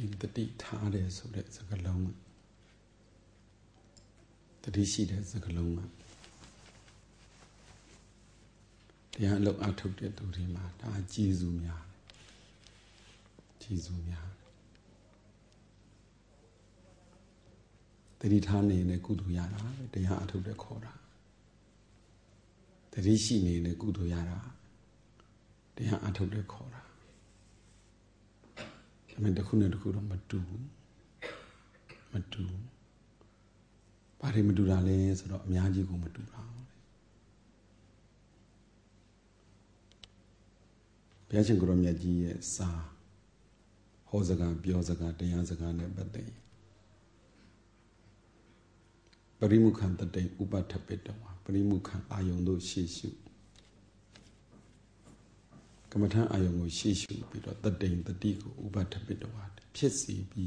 ရင်တတိထားတယ်ဆိုတဲ့စကားလုံးတတိရှိတဲ့စကားလုံးတရားအလုပ်အထုတ်တဲ့သူတွေမှာဒါကျေးဇူးများတတိထားနေတဲ့ကုသိုလ်ရတာတရားအထုတ်တဲ့ခေါ်တာတတိရှိနေတဲ့ကုသိုလ်ရတာတရားအထုတ်တဲ့ခေါ်တာဒါပေမဲ့တစ်ခုနဲ့တစ်ခုတော့မတူဘာတွေမတူတာလဲဆိုတော့အများကြီးကိုမတူတာဘုရားရှင်ကိုရောမြတ်ကြီးရဲ့စာဟောစကားပြောစကားတရားစကားနဲ့ပတ်သက်ပရိမုခံတတိဥပထပိတဝါပရိမုခံအာယုံတို့ရှေ့ရှုကမ္မထအာယုံကိုရှေ့ရှုပြီးတော့တတိတတိကိုဥပထပိတဝါဖြစ်စီပြီး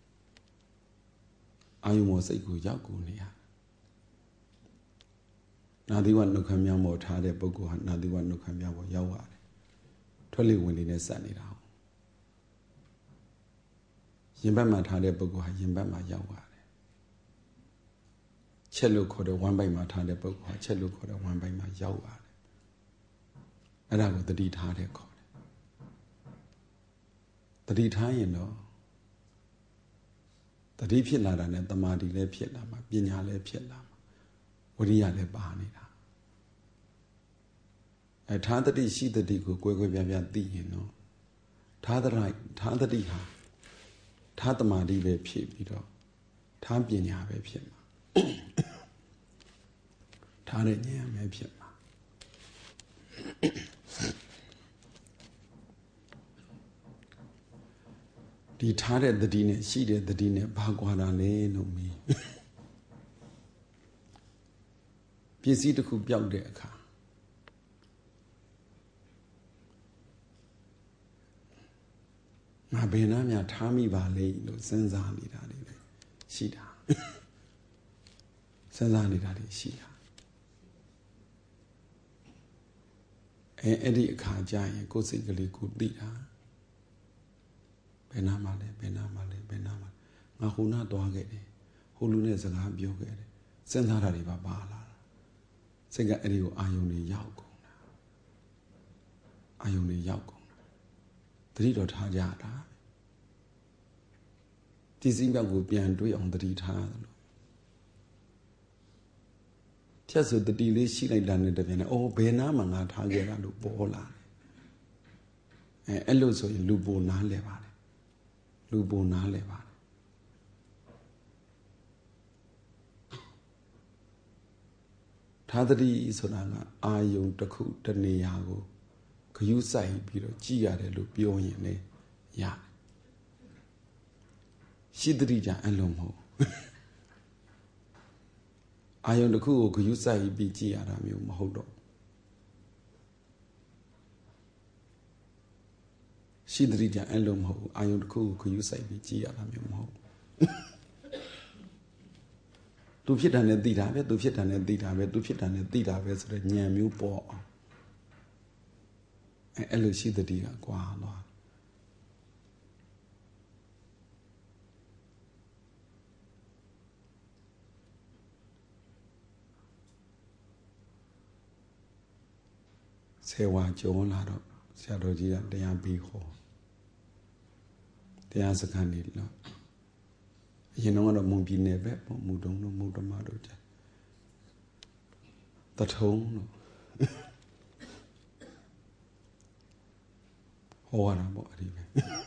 အာယုံမောစိတ်ကိုရောက်ကိုနေရနာသီဝနှုတ်ခမ်းများမောထားတဲ့ပုဂ္ဂိုလ်ဟာနာသီဝနှုတ်ခမ်းများပေါ်ရောက်ရတယ်ထွက်လေဝင်လေနဲ့စက်နေတာရင်ဘတ်မှာထားတဲ့ပုဂ္ဂိုလ်ဟာရင်ဘတ်မှာရောက်ရတယ်ချက်လို့ခေါ်တဲ့ဝမ်းပိုက်မှာထားတဲ့ပုဂ္ဂိုလ်ဟာချက်လို့ခေါ်တဲ့ဝမ်းပိုက်မှာရောက်ရတယ်အဲ့ဒါကိုတတိထားတဲ့ခေါ်တယ်တတိထားရင်တော့တတိဖြစ်လာတာနဲ့တမာတိလည်းဖြစ်လာမှာပညာလည်းဖြစ်လာမှာဝိရိယလည်းပါနေတာထားတတိရှိတတိကိုကွဲကွဲပြားပြားသိရင်တော့ထားတတိဟာထားတမာတိပဲဖြစ်ပြီးတော့ထားပညာပဲဖြစ်မှာထားတဲ့ဉာဏ်ပဲဖြစ်မှာဒီထားတဲ့တတိနဲ့ရှိတဲ့တတိနဲ့ဘာကွာတာလဲလို့မေးပစ္စည်းတစ်ခုပျောက်တဲ့အခါငါဘယ်နှမ်းထားမိပါလိမ့်လို့စဉ်းစားနေတာတွေရှိတာစဉ်းစားနေတာတွေရှိတာအဲ့ဒီအခါကျရင်ကိုယ်စိတ်ကလေးကိုသိတာဘယ်နာမှလဲငါဟိုနာသွားခဲ့တယ်ဟိုလူနဲ့စကားပြောခဲ့တယ်စဉ်းစားတာတွေပါလာတာစိတ်ကအဲ့ဒီကိုအာယုံတွေရောက်ကုန်တာသတိတော်ထားကြတာဒီစိတ်ကိုပြန်တွေးအောင်သတိထားတယ်လို့ဖြတ်ဆိုတတိလေးရှိလိုက်တာနဲ့တပြိုင်နက်ဘယ်နာမှငါထားခဲ့တာလို့ပေါ်လာတယ်အဲ့လိုဆိုရင်လူပိုနားလဲပါတယ်ထားတတိဆိုတာကအာယုံတစ်ခုတနေရာကိုဂယုစိုက်ပြီးတော့ကြည်ရတယ်လို့ပြောရင်လည်းရတယ်ရှိတတိကြအဲ့လိုမဟုတ်အာယုံတစ်ခုကိုဂယုစိုက်ပြီးကြည်ရတာမျိုးမဟုတ်တော့ရှိတတိကြအဲ့လိုမဟုတ်အာယုံတစ်ခုကိုဂယုစိုက်ပြီးကြည်ရတာမျိုးမဟုတ်သူဖြစ်တာနဲ့သိတာပဲသူဖြစ်တာနဲ့သိတာပဲဆိုတဲ့ဉာဏ်မျိုးပေါ်အောင်အဲ့လိုရှိတတိကကွာသွားဆေဝါကြုံလာတော့ဆရာတော်ကြီးကတရားပြီးဟောတရားစခန်းနေလို့အရင်တော့မွန်ပြည်နယ်ပဲပေါ့မူတုံတို့မူဓမ္မတို့ကြာတထုံတို့ဟောရတာပေါ့အဲ့ဒီပဲ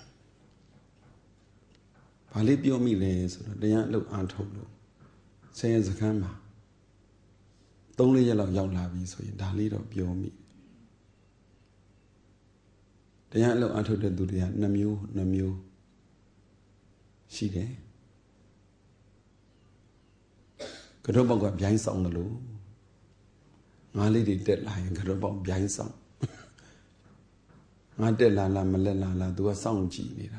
ဘာလေးပြောမိလဲဆိုတော့တရားအလုပ်အားထုတ်လို့ဆယ်စခန်းမှာ3-4ရက်လောက်ရောက်လာပြီဆိုရင်ဒါလေးတော့ပြောမိတရားအလုပ်အားထုတ်တဲ့သူတွေက2မျိုးရှိတယ်ကတော့ပေါက်ကဗျိုင်းဆောင်တယ်လို့ငါးလေးတွေတက်လာရင်ကတော့ပေါက်ဗျိုင်းဆောင်ငါတက်လာမလက်လာ तू ကစောင့်ကြည့်နေတာ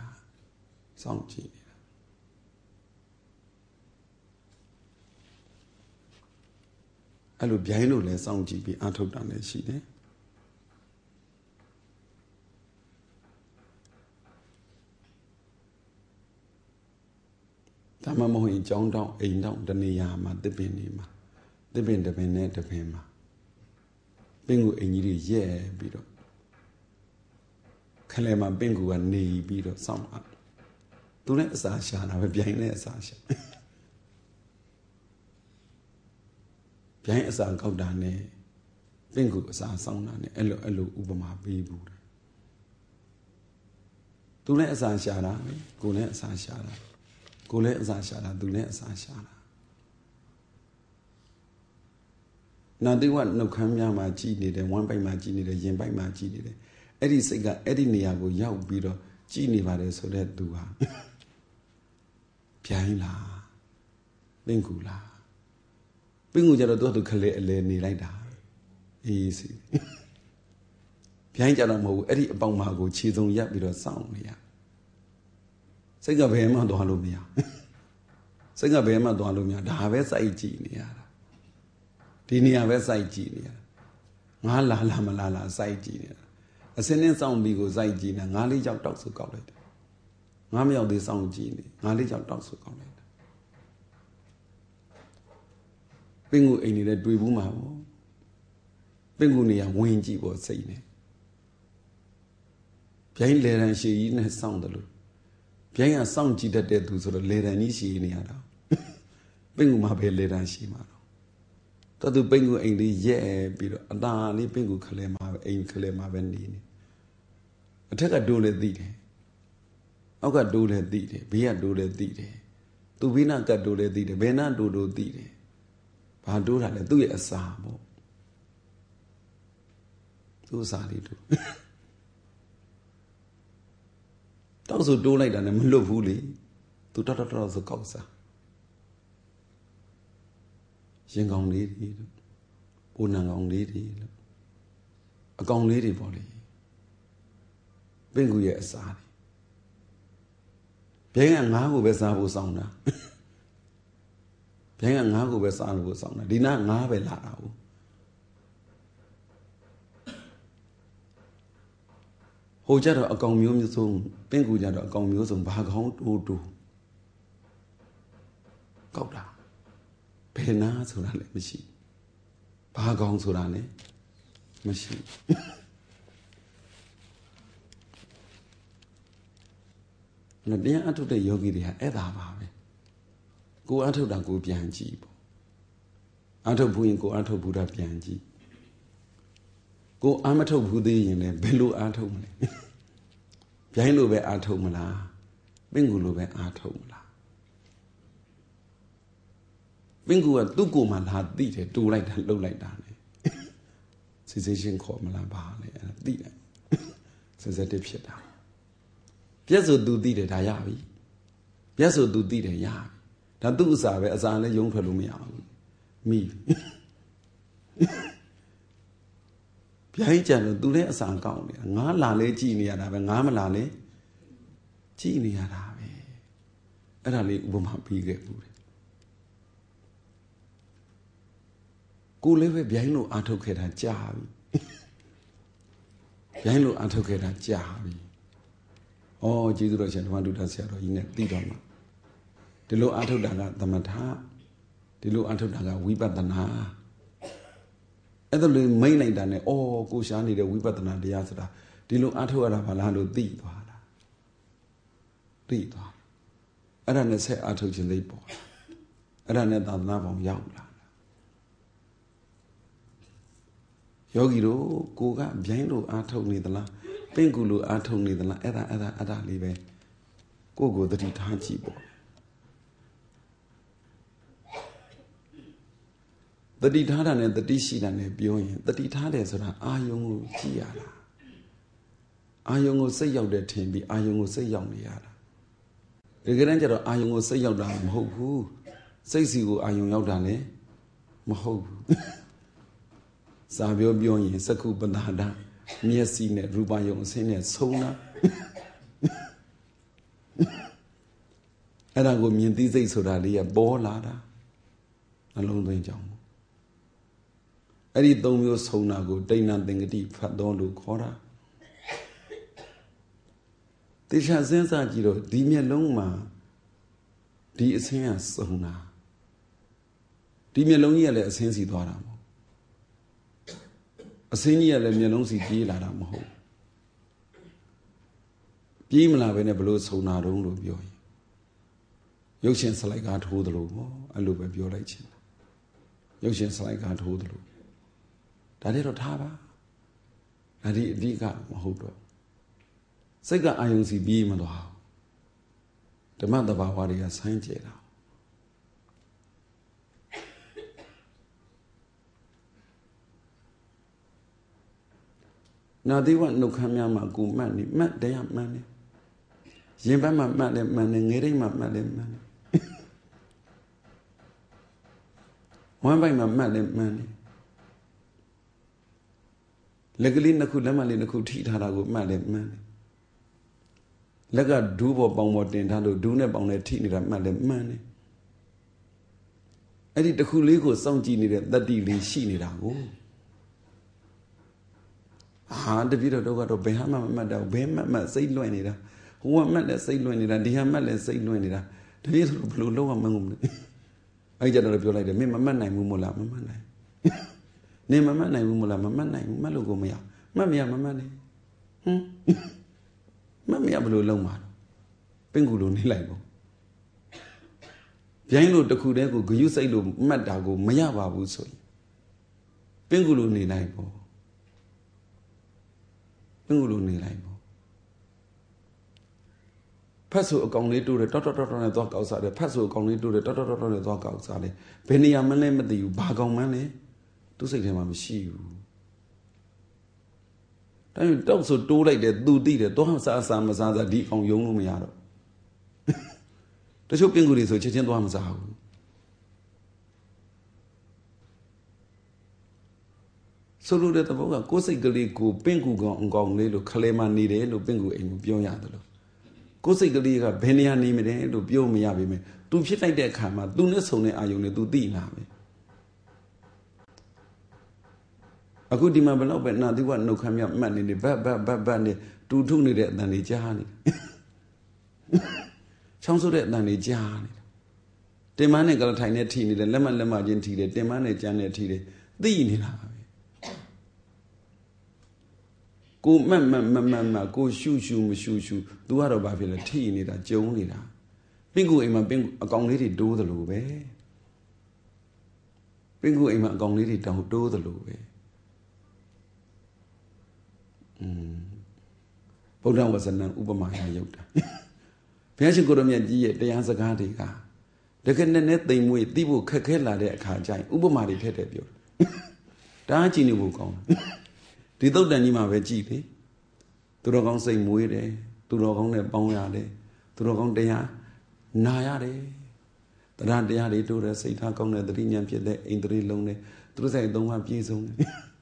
အဲ့လိုဗျိုင်းလို့လဲစောင့်ကြည့်ပြီးအားထုတ်တာလည်းရှိတယ်ဒါမှမဟုတ်ရင်ကြောင်းတောင်းအိမ်တောင်းတနေရာမှာတစ်ပင်နေမှာတစ်ပင်တစ်ပင်နဲ့တစ်ပင်မှာပင်ကူအိမ်ကြီးတွေရဲ့ပြီးတော့ခလဲမှာပင်ကူကနေပြီးတော့စောင့်တာသူနဲ့အစာရှာတာပဲပြိုင်နဲ့အစာရှာပြိုင်အစာကောက်တာနဲ့ပင်ကူအစာစောင့်တာနဲ့အဲ့လိုဥပမာပေးဘူးသူနဲ့အစာရှာတာကိုနဲ့အစာရှာတာကိုလည်းအစာရှာတာသူလည်းအစာရှာတာနာတိဝနှုတ်ခမ်းများမှာကြည်နေတယ်ဝမ်းပိုက်မှာကြည်နေတယ်ရင်ပိုက်မှာကြည်နေတယ်အဲ့ဒီစိတ်ကအဲ့ဒီနေရာကိုရောက်ပြီးတော့ကြည်နေပါတယ်ဆိုတဲ့သူဟာပြိုင်းလားပင်ကူလားပင်ကူကြတော့သူခလေအလဲနေလိုက်တာအေးစီပြိုင်းကြတော့မဟုတ်ဘူးအဲ့ဒီအပေါင်မှာကိုခြေစုံရပ်ပြီးတော့စောင့်နေရစိတ်ကဘယ်မှသွားလို့မရစိတ်ကဘယ်မှသွားလို့မရဒါပဲစိုက်ကြည့်နေရတာဒီနေရာပဲစိုက်ကြည့်နေရငါလာမလာစိုက်ကြည့်နေတာအစင်းနဲ့စောင့်ပြီးကိုစိုက်ကြည့်နေငါလေးကြောက်တောက်ဆုကောက်လိုက်တယ်ငါမရောက်သေးစောင့်ကြည့်နေငါလေးကြောက်တောက်ဆုကောက်လိုက်တယ်ပင်ကူအိမ်နေတဲ့တွေ့ဘူးမှာပေါ့ပင်ကူနေရာဝင်ကြည့်ပေါ့စိတ်နဲ့ပြိုင်းလေရန်ရှည်ကြီးနဲ့စောင့်တယ်လို့ပြိုင်းကစောင့်ကြည့်တတ်တဲ့သူဆိုတော့လေရန်ကြီးရှည်နေရတာပင်ကူမှာပဲလေရန်ရှည်မှာတော့သူပင်ကူအိမ်လေးရဲ့ပြီးတော့အတားလေးပင်ကူခလဲမှာပဲအိမ်ခလဲမှာပဲနေအထက်ကဒိုးလည်းသိတယ်အောက်ကဒိုးလည်းသိတယ်ဘေးကဒိုးလည်းသိတယ်သူဘေးနာကတ်ဒိုးလည်းသိတယ်ဘယ်နာဒိုးသိတယ်ဘာဒိုးတာလဲသူ့ရဲ့အစာပေါ့သူ့အစာလေးတို့တောက်ဆိုတိုးလိုက်တာနဲ့မလွတ်ဘူးလေသူတော်ဆိုကောက်စားရင်ကောင်လေးတွေလို့ပူနံကောင်လေးတွေလို့အကောင်လေးတွေပေါ့လေပင်ကူရဲ့အစာတွေဘဲကငါးကိုပဲစားဖို့စောင်းတာဘဲကငါးကိုပဲစားလို့စောင်းတာဒီနာငါးပဲလာတာဟုတ်ဟိုကြတော့အကောင်မျိုးစုံပင်ကူကြတော့အကောင်မျိုးစုံဘာကောင်းတိုးကောက်တာဘယ်နာဆိုတာလည်းမရှိဘာကောင်းဆိုတာလည်းမရှိနော်တရားအထုတ်တဲ့ယောဂီတွေကအဲ့ဒါပါပဲကိုအထုတ်တာကိုပြန်ကြည့်ပေါ့အထုတ်ဘူးရင်ကိုအထုတ်ဘူးတာပြန်ကြည့်ကိုအာမထုတ်ဘူးသေးရင်လည်းဘယ်လိုအာထုတ်မလဲပြိုင်းလိုပဲအာထုတ်မလားပင်ကူလိုပဲအာထုတ်မလားပင်ကူကသူ့ကိုယ်မှလာသိတယ်တူလိုက်တာလှုပ်လိုက်တာလေစီစီရှင်းခေါ်မလားပါလေအဲ့ဒါသိတယ်sensitive ဖြစ်တာပြက်ဆိုသူသိတယ်ဒါရပြီပြက်ဆိုသူသိတယ်ရပြီဒါသူ့အစာပဲအစာလည်းယုံထွက်လို့မရဘူးမိပြိုင်းကြလို့သူလည်းအစာကောင်းနေတာငါလာလဲကြည်နေရတာပဲငါမလာလဲကြည်နေရတာပဲအဲ့ဒါလေးဥပမာပြီးခဲ့ဘူးကိုလည်းပဲဗျိုင်းလို့အာထုတ်ခဲ့တာကြာပြီဗျိုင်းလို့အာထုတ်ခဲ့တာကြာပြီဩကျေးဇူးတော်ရှင်ဓမ္မဒုဒ္ဒဆရာတော်ကြီးနဲ့သိတော်မှာဒီလိုအာထုတ်တာကသမထဒီလိုအာထုတ်တာကဝိပဿနာအဲ့ဒါလေးမိတ်လိုက်တာနဲ့ဩကိုရှားနေတဲ့ဝိပဿနာတရားဆိုတာဒီလိုအာထုတ်ရတာပါလားလို့သိသွားတာသိသွားအဲ့ဒါနဲ့ဆက်အာထုတ်ခြင်းလေးပေါ်အဲ့ဒါနဲ့သာသနာ့ဘောင်ရောက်လာယောဂီတို့ကိုကဗျိုင်းလို့အာထုတ်နေသလားပင့်ကူလို့အာထုတ်နေသလားအဲ့ဒါလေးပဲကိုသတိထားကြည့်ပေါ့တတိထားတာနဲ့တတိရှိတာနဲ့ပြောရင်တတိထားတယ်ဆိုတာအာယုံကိုကြည့်ရတာအာယုံကိုစိတ်ရောက်တယ်ထင်ပြီးအာယုံကိုစိတ်ရောက်နေရတာဒီကနေ့ကျတော့အာယုံကိုစိတ်ရောက်တာမဟုတ်ဘူးစိတ်စီကိုအာယုံရောက်တာလည်းမဟုတ်ဘူးစာပြောရင်စကုပ္ပန္နမျက်စိနဲ့ရူပယုံအစင်းနဲ့ဆုံးတာအဲ့ဒါကိုမြင်သိစိတ်ဆိုတာလေးကပေါ်လာတာနှလုံးသွင်းကြောင်းအဲ့ဒီသုံးမျိုးဆုံးတာကိုတိဏ္ဍသင်္ကတိဖတ်တော်လို့ခေါ်တာတေချာစဉ်းစားကြည့်တော့ဒီမျက်လုံးမှာဒီအဆင်းကစုံတာဒီမျက်လုံးကြီးကလည်းအဆင်းစီသွားတာမဟုတ်အဆင်းကြီးကလည်းမျက်လုံးစီပြေးလာတာမဟုတ်ပြေးမလာဘဲနဲ့ဘလို့စုံတာတုံးလို့ပြောရင်ရုပ်ရှင်စလိုက်ကားထိုးသလိုပေါ့အဲ့လိုပဲပြောလိုက်ချင်တာရုပ်ရှင်စလိုက်ကားထိုးသလိုဒါတွေတော့ထားပါဒါဒီအဓိကမဟုတ်တော့စိတ်ကအာယုံစီပြေးမသွားဓမ္မတဘာဝတွေကဆိုင်းကျဲတာနာသီဝနှုတ်ခမ်းများမှာကိုမှတ်နေမှတ်တရားမှန်နေရင်ဘတ်မှာမှတ်တယ်မှန်တယ်ငယ်တိတ်မှာမှတ်တယ်မှန်တယ်ဝမ်းပိုက်မှာမှတ်တယ်မှန်တယ်လက်ကလေးနှစ်ခုလက်မလေးနှစ်ခုထိထားတာကိုမှတ်တယ်မှန်တယ်လက်ကဒူးပေါ်ပေါင်ပေါ်တင်ထားလို့ဒူးနဲ့ပေါင်နဲ့ထိနေတာမှတ်တယ်မှန်တယ်အဲ့ဒီတစ်ခုလေးကိုစောင့်ကြည့်နေတဲ့တတိလေးရှိနေတာကိုတပည့်တော်တို့ကတော့ဘယ်ဟာမှမမှတ်တော့ဘယ်မှစိတ်လွင့်နေတာဟိုကမှတ်လဲစိတ်လွင့်နေတာဒီဟာမှတ်လဲစိတ်လွင့်နေတာတပည့်တော်ဘယ်လိုလုပ်ရမှန်းမသိအဲ့ကြတော့ပြောလိုက်တယ်မင်းမမှတ်နိုင်ဘူးမို့လားမမှတ်နိုင်နင်မမှတ်နိုင်ဘူးမို့လားမမှတ်နိုင်ဘူးမှတ်လို့ကိုမရမှတ်မရမမှတ်နဲ့မှတ်မရဘယ်လိုလုပ်မှာပင့်ကူလိုနေလိုက်ပေါ့ဗျိုင်းလို့တခုတည်းကိုဂယုစိတ်လို့မှတ်တာကိုမရပါဘူးဆိုရင်ပင့်ကူလိုနေလိုက်ပေါ့ပင့်ကူလိုနေလိုက်ပေါ့ဖတ်ဆိုအကောင်လေးတိုးတယ်တောက်နဲ့သွားကောက်စားတယ်ဖတ်ဆိုအကောင်လေးတိုးတယ်တောက်နဲ့သွားကောက်စားတယ်ဘယ်နေရာမှလည်းမသိဘူးဘာကောင်မှန်းလဲသူ့စိတ်ထဲမှာမရှိဘူးဒါပေမဲ့တောက်ဆိုတိုးလိုက်တယ်သူသိတယ်သွားစားမစားဒီအောင်ယုံလို့မရတော့တချို့ပင့်ကူတွေဆိုချက်ချင်းသွားမစားဘူးဆိုလိုတဲ့သဘောကကိုယ်စိတ်ကလေးကိုပင့်ကူကောင်အကောင်လေးလို့ခလဲမှနေတယ်လို့ပင့်ကူအိမ်ကိုပြောရတယ်လို့ကိုယ်စိတ်ကလေးကဘယ်နေရာနေမလဲလို့ပြောမရပါဘူး။ तू ဖြစ်လိုက်တဲ့အခါမှာ तू နဲ့ဆုံတဲ့အာယုံနဲ့ तू သိလာပဲ။အခုဒီမှာဘလောက်ပဲနာသီဝနှုတ်ခမ်းမြမှတ်နေဘတ်နေတူထုနေတဲ့အတန်တွေကြားနေ။ချောင်းဆိုတဲ့အတန်တွေကြားနေ။တင်မနဲ့ကလထိုင်နဲ့ထိနေတယ်လက်မချင်းထိတယ်တင်မနဲ့ကြမ်းနဲ့ထိတယ်သိနေတာပဲ။ကိုမှတ်ကိုရှုမရှု तू ကတော့ဘာဖြစ်လဲထိနေတာကြုံနေတာပင့်ကူအိမ်မှာပင့်အကောင်လေးတွေတိုးသလိုပဲပင့်ကူအိမ်မှာအကောင်လေးတွေတောင်တိုးသလိုပဲဗုဒ္ဓဝဇနံဥပမာယယုတ်တာဘုရားရှင်ကိုရမြတ်ကြီးရဲ့တရားစကားတွေကတကယ်နဲ့သိမ်မွေ့သိဖို့ခက်ခဲလာတဲ့အခါကျရင်ဥပမာတွေထည့်တယ်ပြောတားကြည့်နေဖို့ကောင်းဒီသုတ်တန်ကြီးမှာပဲကြည်လေသူတော်ကောင်းစိတ်မွေးတယ်သူတော်ကောင်းနဲ့ပေါင်းရတယ်သူတော်ကောင်းတရားနာရတယ်တရားတွေတိုးတယ်စိတ်ထားကောင်းတဲ့သတိဉာဏ်ဖြစ်တဲ့အိန္ဒြေလုံးနဲ့သူတို့ဆိုင်သုံးပါးပြည့်စုံတယ်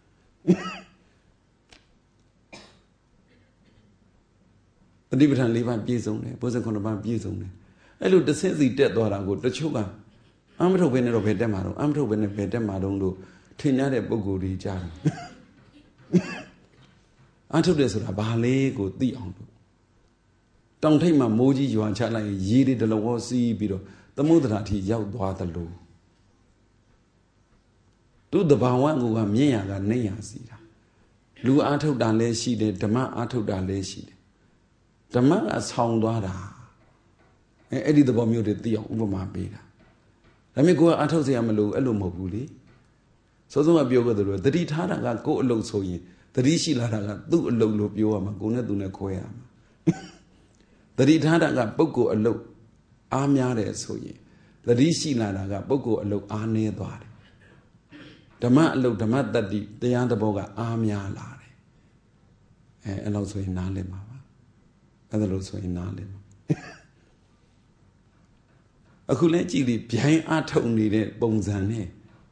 တတိပဋ္ဌာန်၄ပါးပြည့်စုံတယ်ဘုဇင်9ပါးပြည့်စုံတယ်အဲ့လိုတစ်ဆင့်စီတက်သွားတာကိုတချို့ကအမထုတ်ဘဲနဲ့တော့ဘယ်တက်မှာတော့အမထုတ်ဘဲနဲ့ဘယ်တက်မှာတော့လို့ထင်ရတဲ့ပုံကိုယ်တွေကြားတယ်အထုတ်တယ်ဆိုတာဘာလဲကိုသိအောင်လို့တောင်ထိပ်မှာမိုးကြီးရွာချလိုက်ရင်ရေတွေဒလဝစီးပြီးတော့သမုဒ္ဒရာအထိရောက်သွားသလိုသူ့တဘာဝကမြင့်ရကနေရစီတာလူအားထုတ်တာလည်းရှိတယ်ဓမ္မအားထုတ်တာလည်းရှိတယ်ဓမ္မကဆောင်းသွားတာအဲ့ဒီသဘောမျိုးတွေသိအောင်ဥပမာပေးတာဒါပေမဲ့ကိုယ်ကအားထုတ်เสียမလို့အဲ့လိုမဟုတ်ဘူးလေစောစောကပြောခဲ့တယ်လို့တတိထားတာကကိုယ်အလုပ်ဆိုရင်တတိရှိလာတာကသူ့အလုပ်လို့ပြောရမှာကိုယ်နဲ့သူနဲ့ခွဲရမှာတတိထားတာကပုဂ္ဂိုလ်အလုပ်အားများတယ်ဆိုရင်တတိရှိလာတာကပုဂ္ဂိုလ်အလုပ်အားနည်းသွားတယ်ဓမ္မအလုပ်ဓမ္မတတ္တိတရားသဘောကအားများလာတယ်အဲ့လိုဆိုရင်နားလည်မှာပါအဲ့လိုဆိုရင်နားလည်မှာအခုလဲကြည့်လိဗျိုင်းအားထုတ်နေတဲ့ပုံစံနဲ့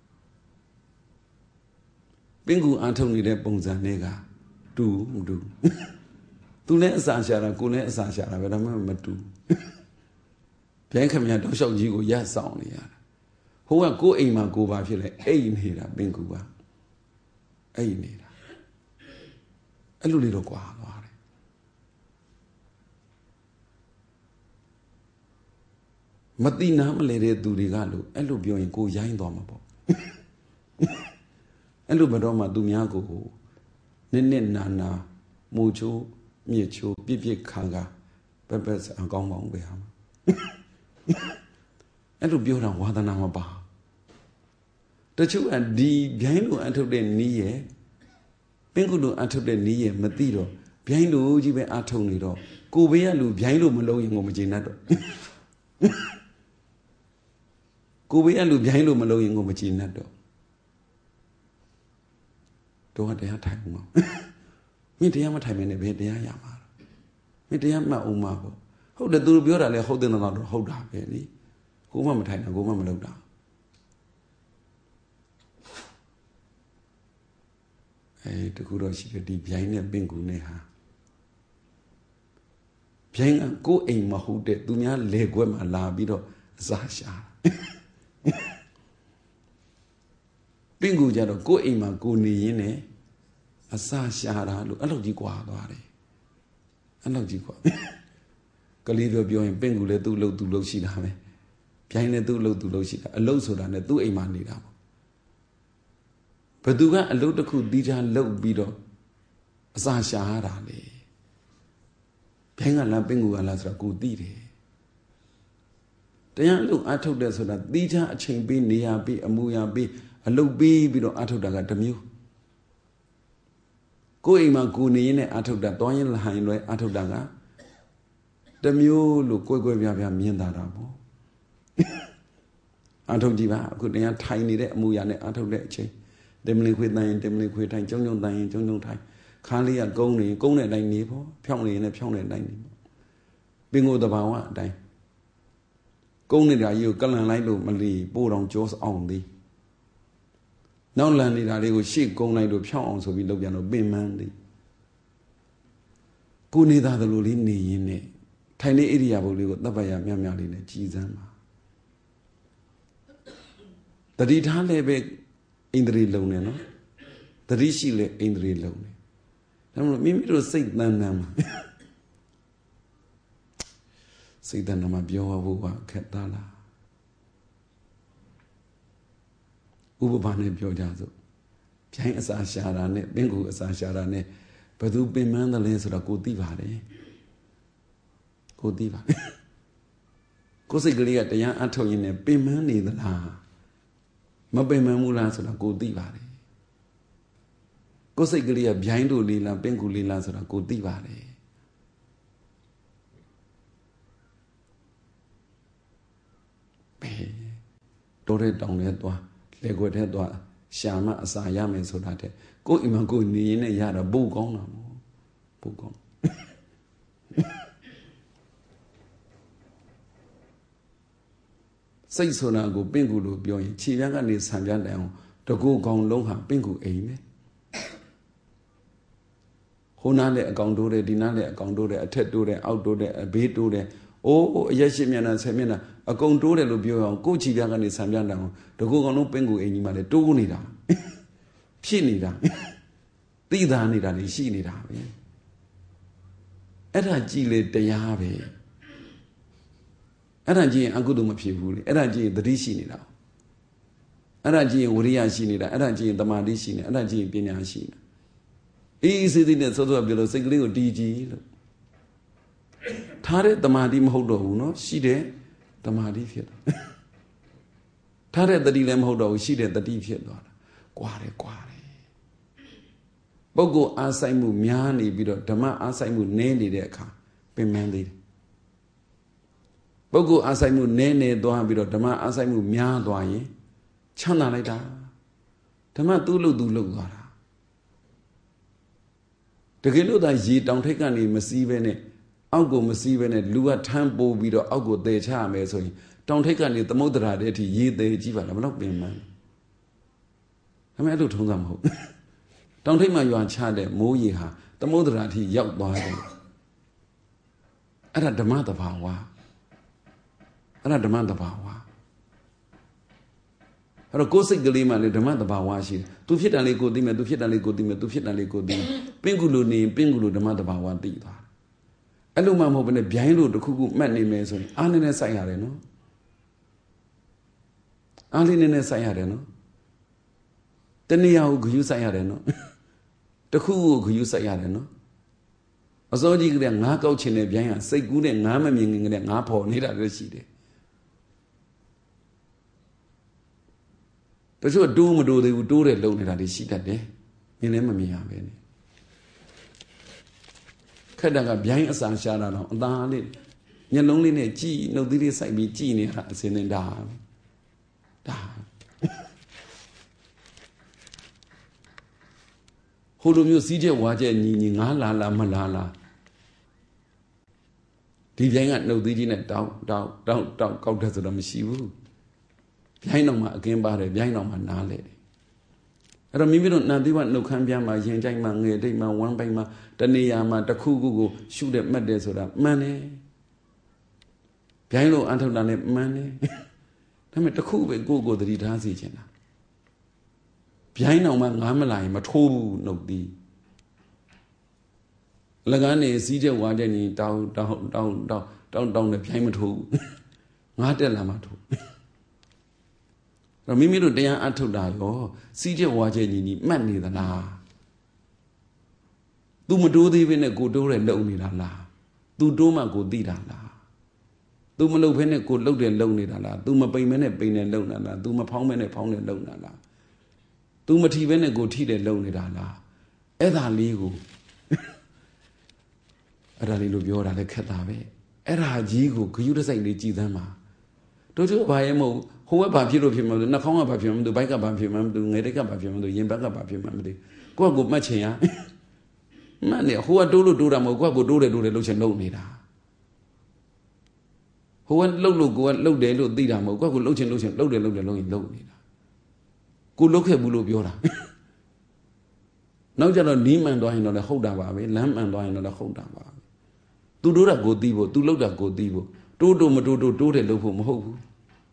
ပင်ကူအားထုတ်နေတဲ့ပုံစံနဲ့ကတူမတူသူလည်းအစာရှာတာကိုလည်းအစာရှာတာပဲဒါမှမတူဗျိုင်းခမရတောက်လျှောက်ကြီးကိုရပ်ဆောင်နေရတာဟိုကကိုယ်အိမ်မှာကိုပါဖြစ်လဲအိမ်နေတာပင်ကူကအိမ်နေတာအဲ့လိုလေးတော့ကွာသွားတယ် Matina Malay Durigalo, Elo Bioinco Yain Domabo. Elo Badoma Dumiago, Nene Nana, Mojo, Micho, Bibi Kanga, Peppers and Gong Beham. Elo Biora Wadanamaba. The two and D. Biano until the knee, Pengulo until the knee, Matiro, Biano Jibe Atonido, Gobea Lu Biano Malo in Homoginato. Gobea Lu Biano Malo in Homoginato. Don't have time. Mediama time in a bed, they are Yama. Mediama Umabo. How the Dubura holding another hold up, any? Who Mamma Time, go Mamma down. The Kuroshi deep Yaina Binguneha. Pianga go in Mahude, Dunia Leguema Labido, Zasha. Bingu Jado go in Maguni in a Sashara, I love you guardare. I love you. Calivio Bio and Bengule do low to Loshidame. Piana do low to Loshida, a low so than a do a manida. Paduga a low to cool Dija low bido. Sashara. Penga la Bengu alasra good dide. The young look I told us so that Dija a chain be near be a muya be a low be bido atodaga the mu. Go in my goony in it out of that doyen line out of daga. The mule look go via Miandarabo. Out of Diva could they tiny muyane out of that chain. Them liquid nine, them liquid time, Jong time. Kali a goni, gone like Nipo, Pyongy in a Pyongy like Nipo. Bingo the Bawa, die. Goni that you galan like Mali, board on Joe's only. Now landed that they would shake go like to Pyong, so we look at no bin mandy. Guni that the Lulini in it. Tiny area will be got the Baya Miamia in a Gizama. The Ritale beg in the real no? The Rishile in the real Mimi to say them. Say them, my Bioa Catala. Ubane Biojazo. Piang as a sharane, Bingo as a sharane, but do be man the lens of a good divide. Good diva. Cosically at the young Antoine, be man in the la. Mabema Mulas of a good divide. Cosically a Biando Lila, Bengu Lilas of a good divide. Dore down at door. Lego head door, Shama Asayame so that go imago in a yada bogona. Bogon. Say so now go bingo beyond Chianga is Sanjan down to go gone long bingo aim. Honale a gondore, dinale a gondore, a tedore, outdoor, a bedore. Oh, Yashimiana Semina, a condore lubio, go Chianga is Sanjan down to go on bingo anima, the dogonida. Shinida. Tida nida, shinida. Era gile de yave. Era G and Guduma people, Era G the Rishinida. Era G Uria Shinida, Era G the Madishina, Era G Pinashina. Easy the sort of below Sigli or DG. Tare the Madim Hodo, no, she did the Madi Fiat. Tare the Dilem Hodo, she did the deep Fiat. Quare. Bogo Asaimu Miani, Bido, Dama Asaimu Nene de Ka, Pimandi. Bogo Asaimu Nene Doan Bido, Dama Asaimu Mia Doye, Chana Leda, Dama Dulu Dulugara. The Gino that ye don't take any Massivene, Uncle Massivene, Lua Tambo Bido, Uncle de Charme, so don't take any the moderate ye de Jiva, I'm not being man. I mean, I don't know. Don't take my young child, Moyiha, the moderate he yelled by them. At a demand of our. At a demand of our. At a gossip gleam and a demand of our washi. To fit and go dimmer, to fit and go dimmer, to fit and go dimmer. Pingulu name, Pingulu demand of our dita. I know, Mam, open a behind the cuckoo man named Mason, Anna Sayare, no? အားလေးနည်းနည်းစိုက်ရတယ်နော်တနည်းအားကိုဂယုစိုက်ရတယ်နော်တခုကိုဂယုစိုက်ရတယ်နော်အစောကြီးကတည်းကငါးကောက်ချင်တဲ့ဗျိုင်းဟာစိတ်ကူးနဲ့ငါးမမြင်ခင်ကတည်းကငါးဖို့နေတာလည်းရှိတယ်တချို့တိုးမတိုးသေးဘူးတိုးတယ်လုံနေတာတွေရှိတတ်တယ်မြင်လည်းမမြင်ရပဲနဲ့ခက်တာကဗျိုင်းအစာရှာတာတော့အသာလေးညလုံးလေးနဲ့ကြည်နှုတ်သီးလေးစိုက်ပြီးကြည်နေတာအစင်းနေတာဒါဟိုလိုမျိုးစီးချက်ဝါချက်ညီငါးလာမလာဒီဗျိုင်းကနှုတ်သီးကြီးနဲ့တောက်ကောက်တဲ့ဆိုတော့မရှိဘူးဗျိုင်းတော့မှအကင်းပါတယ်ဗျိုင်းတော့မှနားလေတယ်အဲ့တော့မိမိတို့နတ်သီးဝနှုတ်ခမ်းပြမှာရင်ကြိုက်မှာငယ်တိတ်မှာဝမ်းပိုက်မှာတနေရာမှာတစ်ခုခုကိုရှုတဲ့မှတ်တယ်ဆိုတာမှန်တယ်ဗျိုင်းလို့အထုတ်တာလည်းမှန်တယ်ဒါပေမဲ့တစ်ခုပဲကိုယ်သတိထားစီချင်တာဗျိုင်းအောင်မှငားမလာရင်မထိုးဘူးနှုတ်သီးလကန်းနေစီးတဲ့ဝါတဲ့ညီတောင်းနဲ့ဗျိုင်းမထိုးဘူးငားတက်လာမှထိုးတော့မိမိတို့တရားအထုတ်တာရောစီးတဲ့ဝါတဲ့ညီမှတ်နေသလား तू မတိုးသေးဘဲနဲ့ကိုတိုးတယ်လုံနေတာလား तू တိုးမှကိုသိတာလား तू မလုံဘဲနဲ့ကိုလှုပ်တယ်လုံနေတာလား तू မပိန်ဘဲနဲ့ပိန်တယ်လုံနေတာလား तू မဖောင်းဘဲနဲ့ဖောင်းတယ်လုံနေတာလား तू မထီဘဲနဲ့ကိုထီတယ်လုံနေတာလားအဲ့ဒါလေးကိုအဲ့ဒါလေးလို့ပြောတာလည်းခက်တာပဲအဲ့ဒါကြီးကိုဂယုတစိုက်လေးကြည်သမ်းပါတို့တို့ဘာရဲ့မဟုတ်ဟိုဘက်ဘာဖြစ်လို့ဖြစ်မှာလဲနှာခေါင်းကဘာဖြစ်မှာမသိဘိုက်ကဘာဖြစ်မှာမသိငယ်တက်ကဘာဖြစ်မှာမသိရင်ဘက်ကဘာဖြစ်မှာမသိကိုယ့်ကိုမှတ်ချင်ရမှတ်နေဟိုကတိုးလို့တိုးတာမဟုတ်ကိုယ့်ကိုတိုးတယ်လှုပ်ချင်လှုပ်နေတာဟိုကလှုပ်လို့ကိုကလှုပ်တယ်လို့သိတာမဟုတ်ကိုယ့်ကိုလှုပ်ချင်လှုပ်ရင်လှုပ်ရင်လှုပ်နေတာကိုလှုပ်ခဲ့ဘူးလို့ပြောတာနောက်ကြတော့နီးမှန်သွားရင်တော့လည်းဟုတ်တာပါပဲလမ်းမှန်သွားရင်တော့လည်းဟုတ်တာပါပဲသူတိုးတာကိုသိဖို့သူလှုပ်တာကိုသိဖို့တိုးမတိုးတယ်လှုပ်ဖို့မဟုတ်ဘူး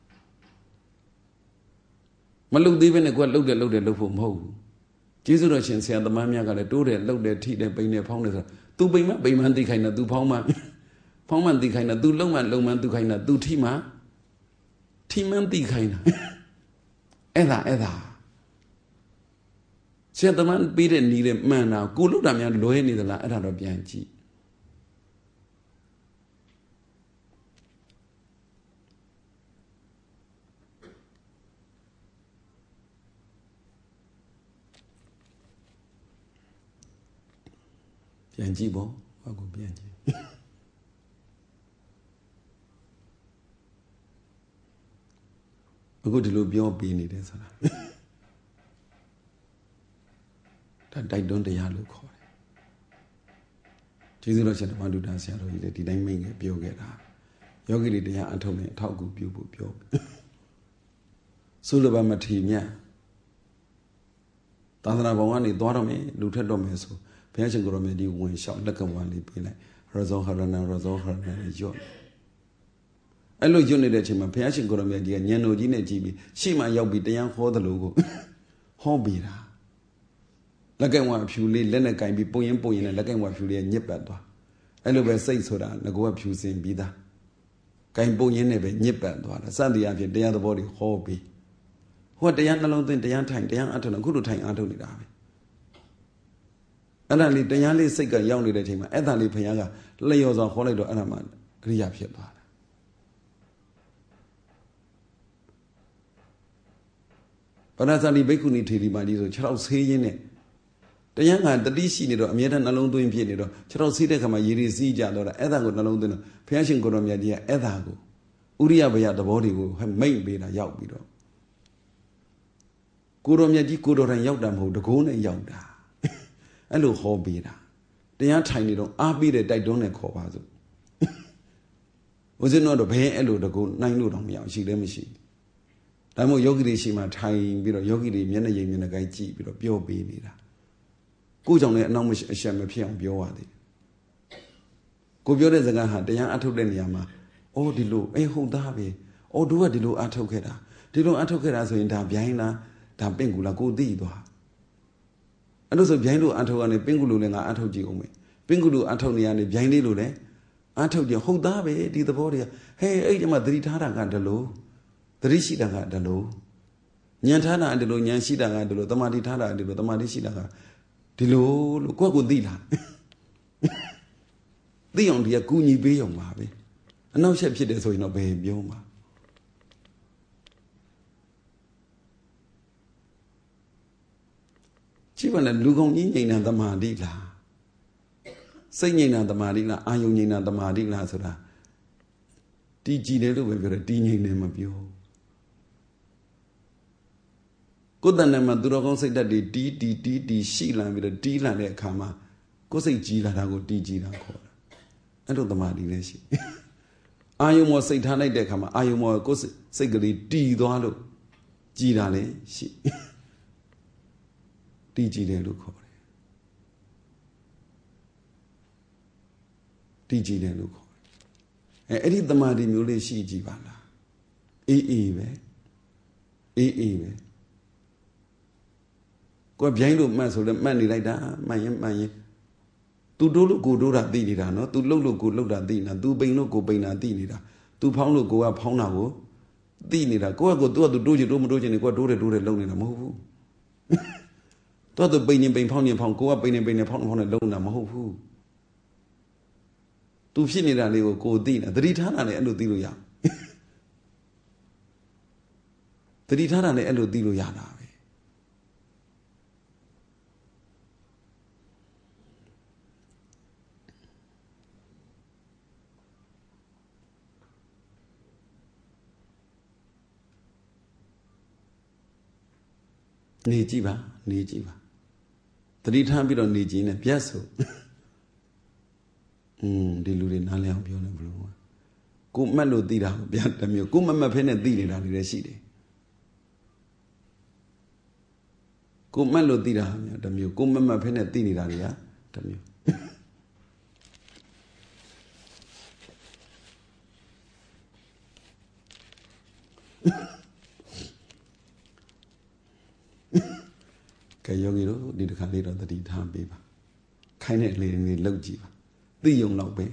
မလှုပ်သေးဘဲနဲ့ကိုကလှုပ်တယ်လှုပ်ဖို့မဟုတ်ဘူးကျေးဇူးတော်ရှင်ဆရာသမားများကလည်းတိုးတယ်လှုပ်တယ်ထိတယ်ပိန်တယ်ဖောင်းတယ်ဆိုတော့ तू ပိန်မှသိခိုင်းတာ तू ဖောင်းမှသိခိုင်းတာ तू လှုပ်မှသိခိုင်းတာ तू ထိမှသိခိုင်းတာအဲ့ဒါဆရာသမားပေးတဲ့နီးတဲ့မှန်တာကိုလှုပ်တာများလွဲနေသလားအဲ့ဒါတော့ပြန်ကြည့်ပြန်ကြည့်ပေါ့ဘာကိုပြန်ကြည့်အခုဒီလိုပြောပေးနေတယ်ဆိုတာဒါတိုက်တွန်းတရားလို့ခေါ်တယ်ကျေးဇူးတော်ရှင်ဓမ္မဒုတာဆရာတော်ကြီးလည်းဒီတိုင်းမိတ်ငယ်ပြောခဲ့တာယောဂီတွေတရားအထုတ်နေအထောက်အကူပြုဖို့ပြောသုလဘမထေမြတ်သာသနာဘောင်ကနေသွားတော့မယ်လူထက်တော့မယ်ဆိုဘုရားရှင်ကိုရောမြတ်ဒီဝင်လျှောက်လက်ကဝါလေးပေးလိုက်ရဇောဟရဏရွတ်အဲ့လိုရွတ်နေတဲ့အချိန်မှာဘုရားရှင်ကိုရောမြတ်ဒီကညံတော်ကြီးနဲ့ကြည်ပြီးရှေ့မှာရောက်ပြီးတရားဟောသလိုကိုဟောပြီးတာလက်ကဝါဖြူလေးလက်နဲ့ကင်ပြီးပုံရင်နဲ့လက်ကဝါဖြူလေးညစ်ပတ်သွားအဲ့လိုပဲစိတ်ဆိုတာငကောကဖြူစင်ပြီးသားကင်ပုံရင်နဲ့ပဲညစ်ပတ်သွားတာစသည်အဖြစ်တရားသဘောတွေဟောပြီးဟောတရားနှလုံးသွင်းတရားထိုင်တရားအထုတ်အခုလိုထိုင်အထုတ်နေတာပဲအဲ့ဒါလေးတရားလေးစိတ်ကရောက်နေတဲ့အချိန်မှာအဲ့ဒါလေးဘုရားကလျော်စွာခေါ်လိုက်တော့အဲ့ဒါမှအရိယာဖြစ်သွားတာပဏာဇာတိဘိက္ခုနီထေရီမာကြီးဆိုခြေထောက်ဆေးရင်းနဲ့တရားကတတိရှိနေတော့အမြဲတမ်းနှလုံးသွင်းဖြစ်နေတော့ခြေထောက်ဆေးတဲ့ခါမှာရေစီးကြတော့အဲ့ဒါကိုနှလုံးသွင်းတော့ဘုရားရှင်ကိုရောမြတ်ကြီးကအဲ့ဒါကိုဥရိယဘယသဘောတွေကိုမိတ်ပေးတာရောက်ပြီးတော့ကိုရောမြတ်ကြီးကိုတော်တိုင်ရောက်တာမဟုတ်တကိုးနဲ့ရောက်တာအဲ့လိုဟောပေးတာတရားထိုင်နေတော့အားပေးတဲ့တိုက်တွန်းနဲ့ခေါ်ပါစို့ဦးဇင်းတို့တော့ဘယ်အဲ့လိုတကူနိုင်လို့တော့မရအောင်ရှိလည်းမရှိဒါမှမဟုတ်ယောဂီတွေရှိမှထိုင်ပြီးတော့ယောဂီတွေမျက်နှာရိပ်မျက်နှာကိုင်းကြည့်ပြီးတော့ပြောပေးနေတာကိုကြောင့်လည်းအနောက်အရှက်မဖြစ်အောင်ပြောရသေးကိုပြောတဲ့စကားဟာတရားအထုတ်တဲ့နေရာမှာအော်ဒီလိုဟုတ်သားပဲအော်တို့ကဒီလိုအထုတ်ခဲ့တာဆိုရင်ဒါဗျိုင်းလားဒါပင့်ကူလားကိုသိသွားအဲ့လိုဆိုဗျိုင်းလို့အထုတ်ကနေပင့်ကူလို့လည်းငါအထုတ်ကြည့်အောင်မယ်ပင့်ကူလို့အထုတ်နေရနေဗျိုင်းလေးလို့လည်းအထုတ်ကြည့်ဟုတ်သားပဲဒီသဘောတွေကဟဲ့အဲ့ဒီမှာသတိထားတာကတလို့သတိရှိတာကတလို့ Nyan Tana and the Lo Nyan Shida and the Lo Tamadi Tana and the Lo Tamadi Shida. The Lo Quagudila. The only a Kuni Bayom Mabe. And now Shep Shida so in a bay Bioma. Chivan and Lugon in and the Madila. Singing and the Madila, Ayunin and the Madila Sura. DG little with a dingy name of you. Good than a Maduro say that the D Sheila with a D line kama. Go say Gila, I go DG. I don't the Madinesi. Are you more Satanic de kama? Are you more go say D Dolo Gila, she DG de look. DG de look. Edit the Madi Mule she Givana. E. Go behind the man so the man like that, my. To do look good at dinner, no? To look good look at dinner, do bang no go bang at dinner, to pound go up pound now. Dinner, go do the doji domodoji and go do the loan in a move. To the bang pound go up bang pound on a loan a move. To finish that they will go dinner, the return and the end of Diluya. The return and the end of Diluyana. Nijiba. Three times on Nijin and Piasso. Deluded Nalia Biona Blue. Good Malo Dida, Biatamio, Gumma Penna Dida, the city. Good Malo Dida, Damio, Gumma Penna Dida, Damio. Kayogiro did a little the time paper. Kindly low jiva. The young low bay.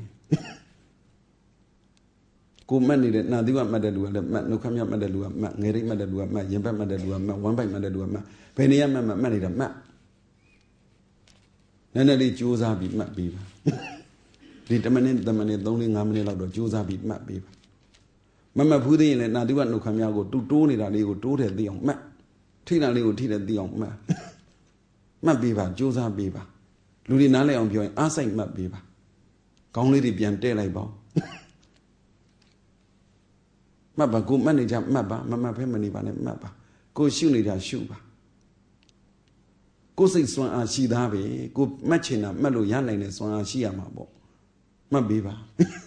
Good money that now do a madadua, no come up madadua, Neri madadua, Yamba madadua, one by madadua, Penny money the map. None of the Jews are beat map beaver. Determinate the money, the only harmony of the Jews are beat map beaver. Mamma put in and now do no come out go to do it, I go to the young map. Tina Leo Tina the young map. Map beaver, Jews are beaver. Ludinale on your assign map beaver. Only the Biante like bow. Mappa go manager mappa, Mamma Pemani mappa. Go shooting that shuba. Go say swan and she dabe, go matching up Melo Yan and swan and she amabo. My beaver.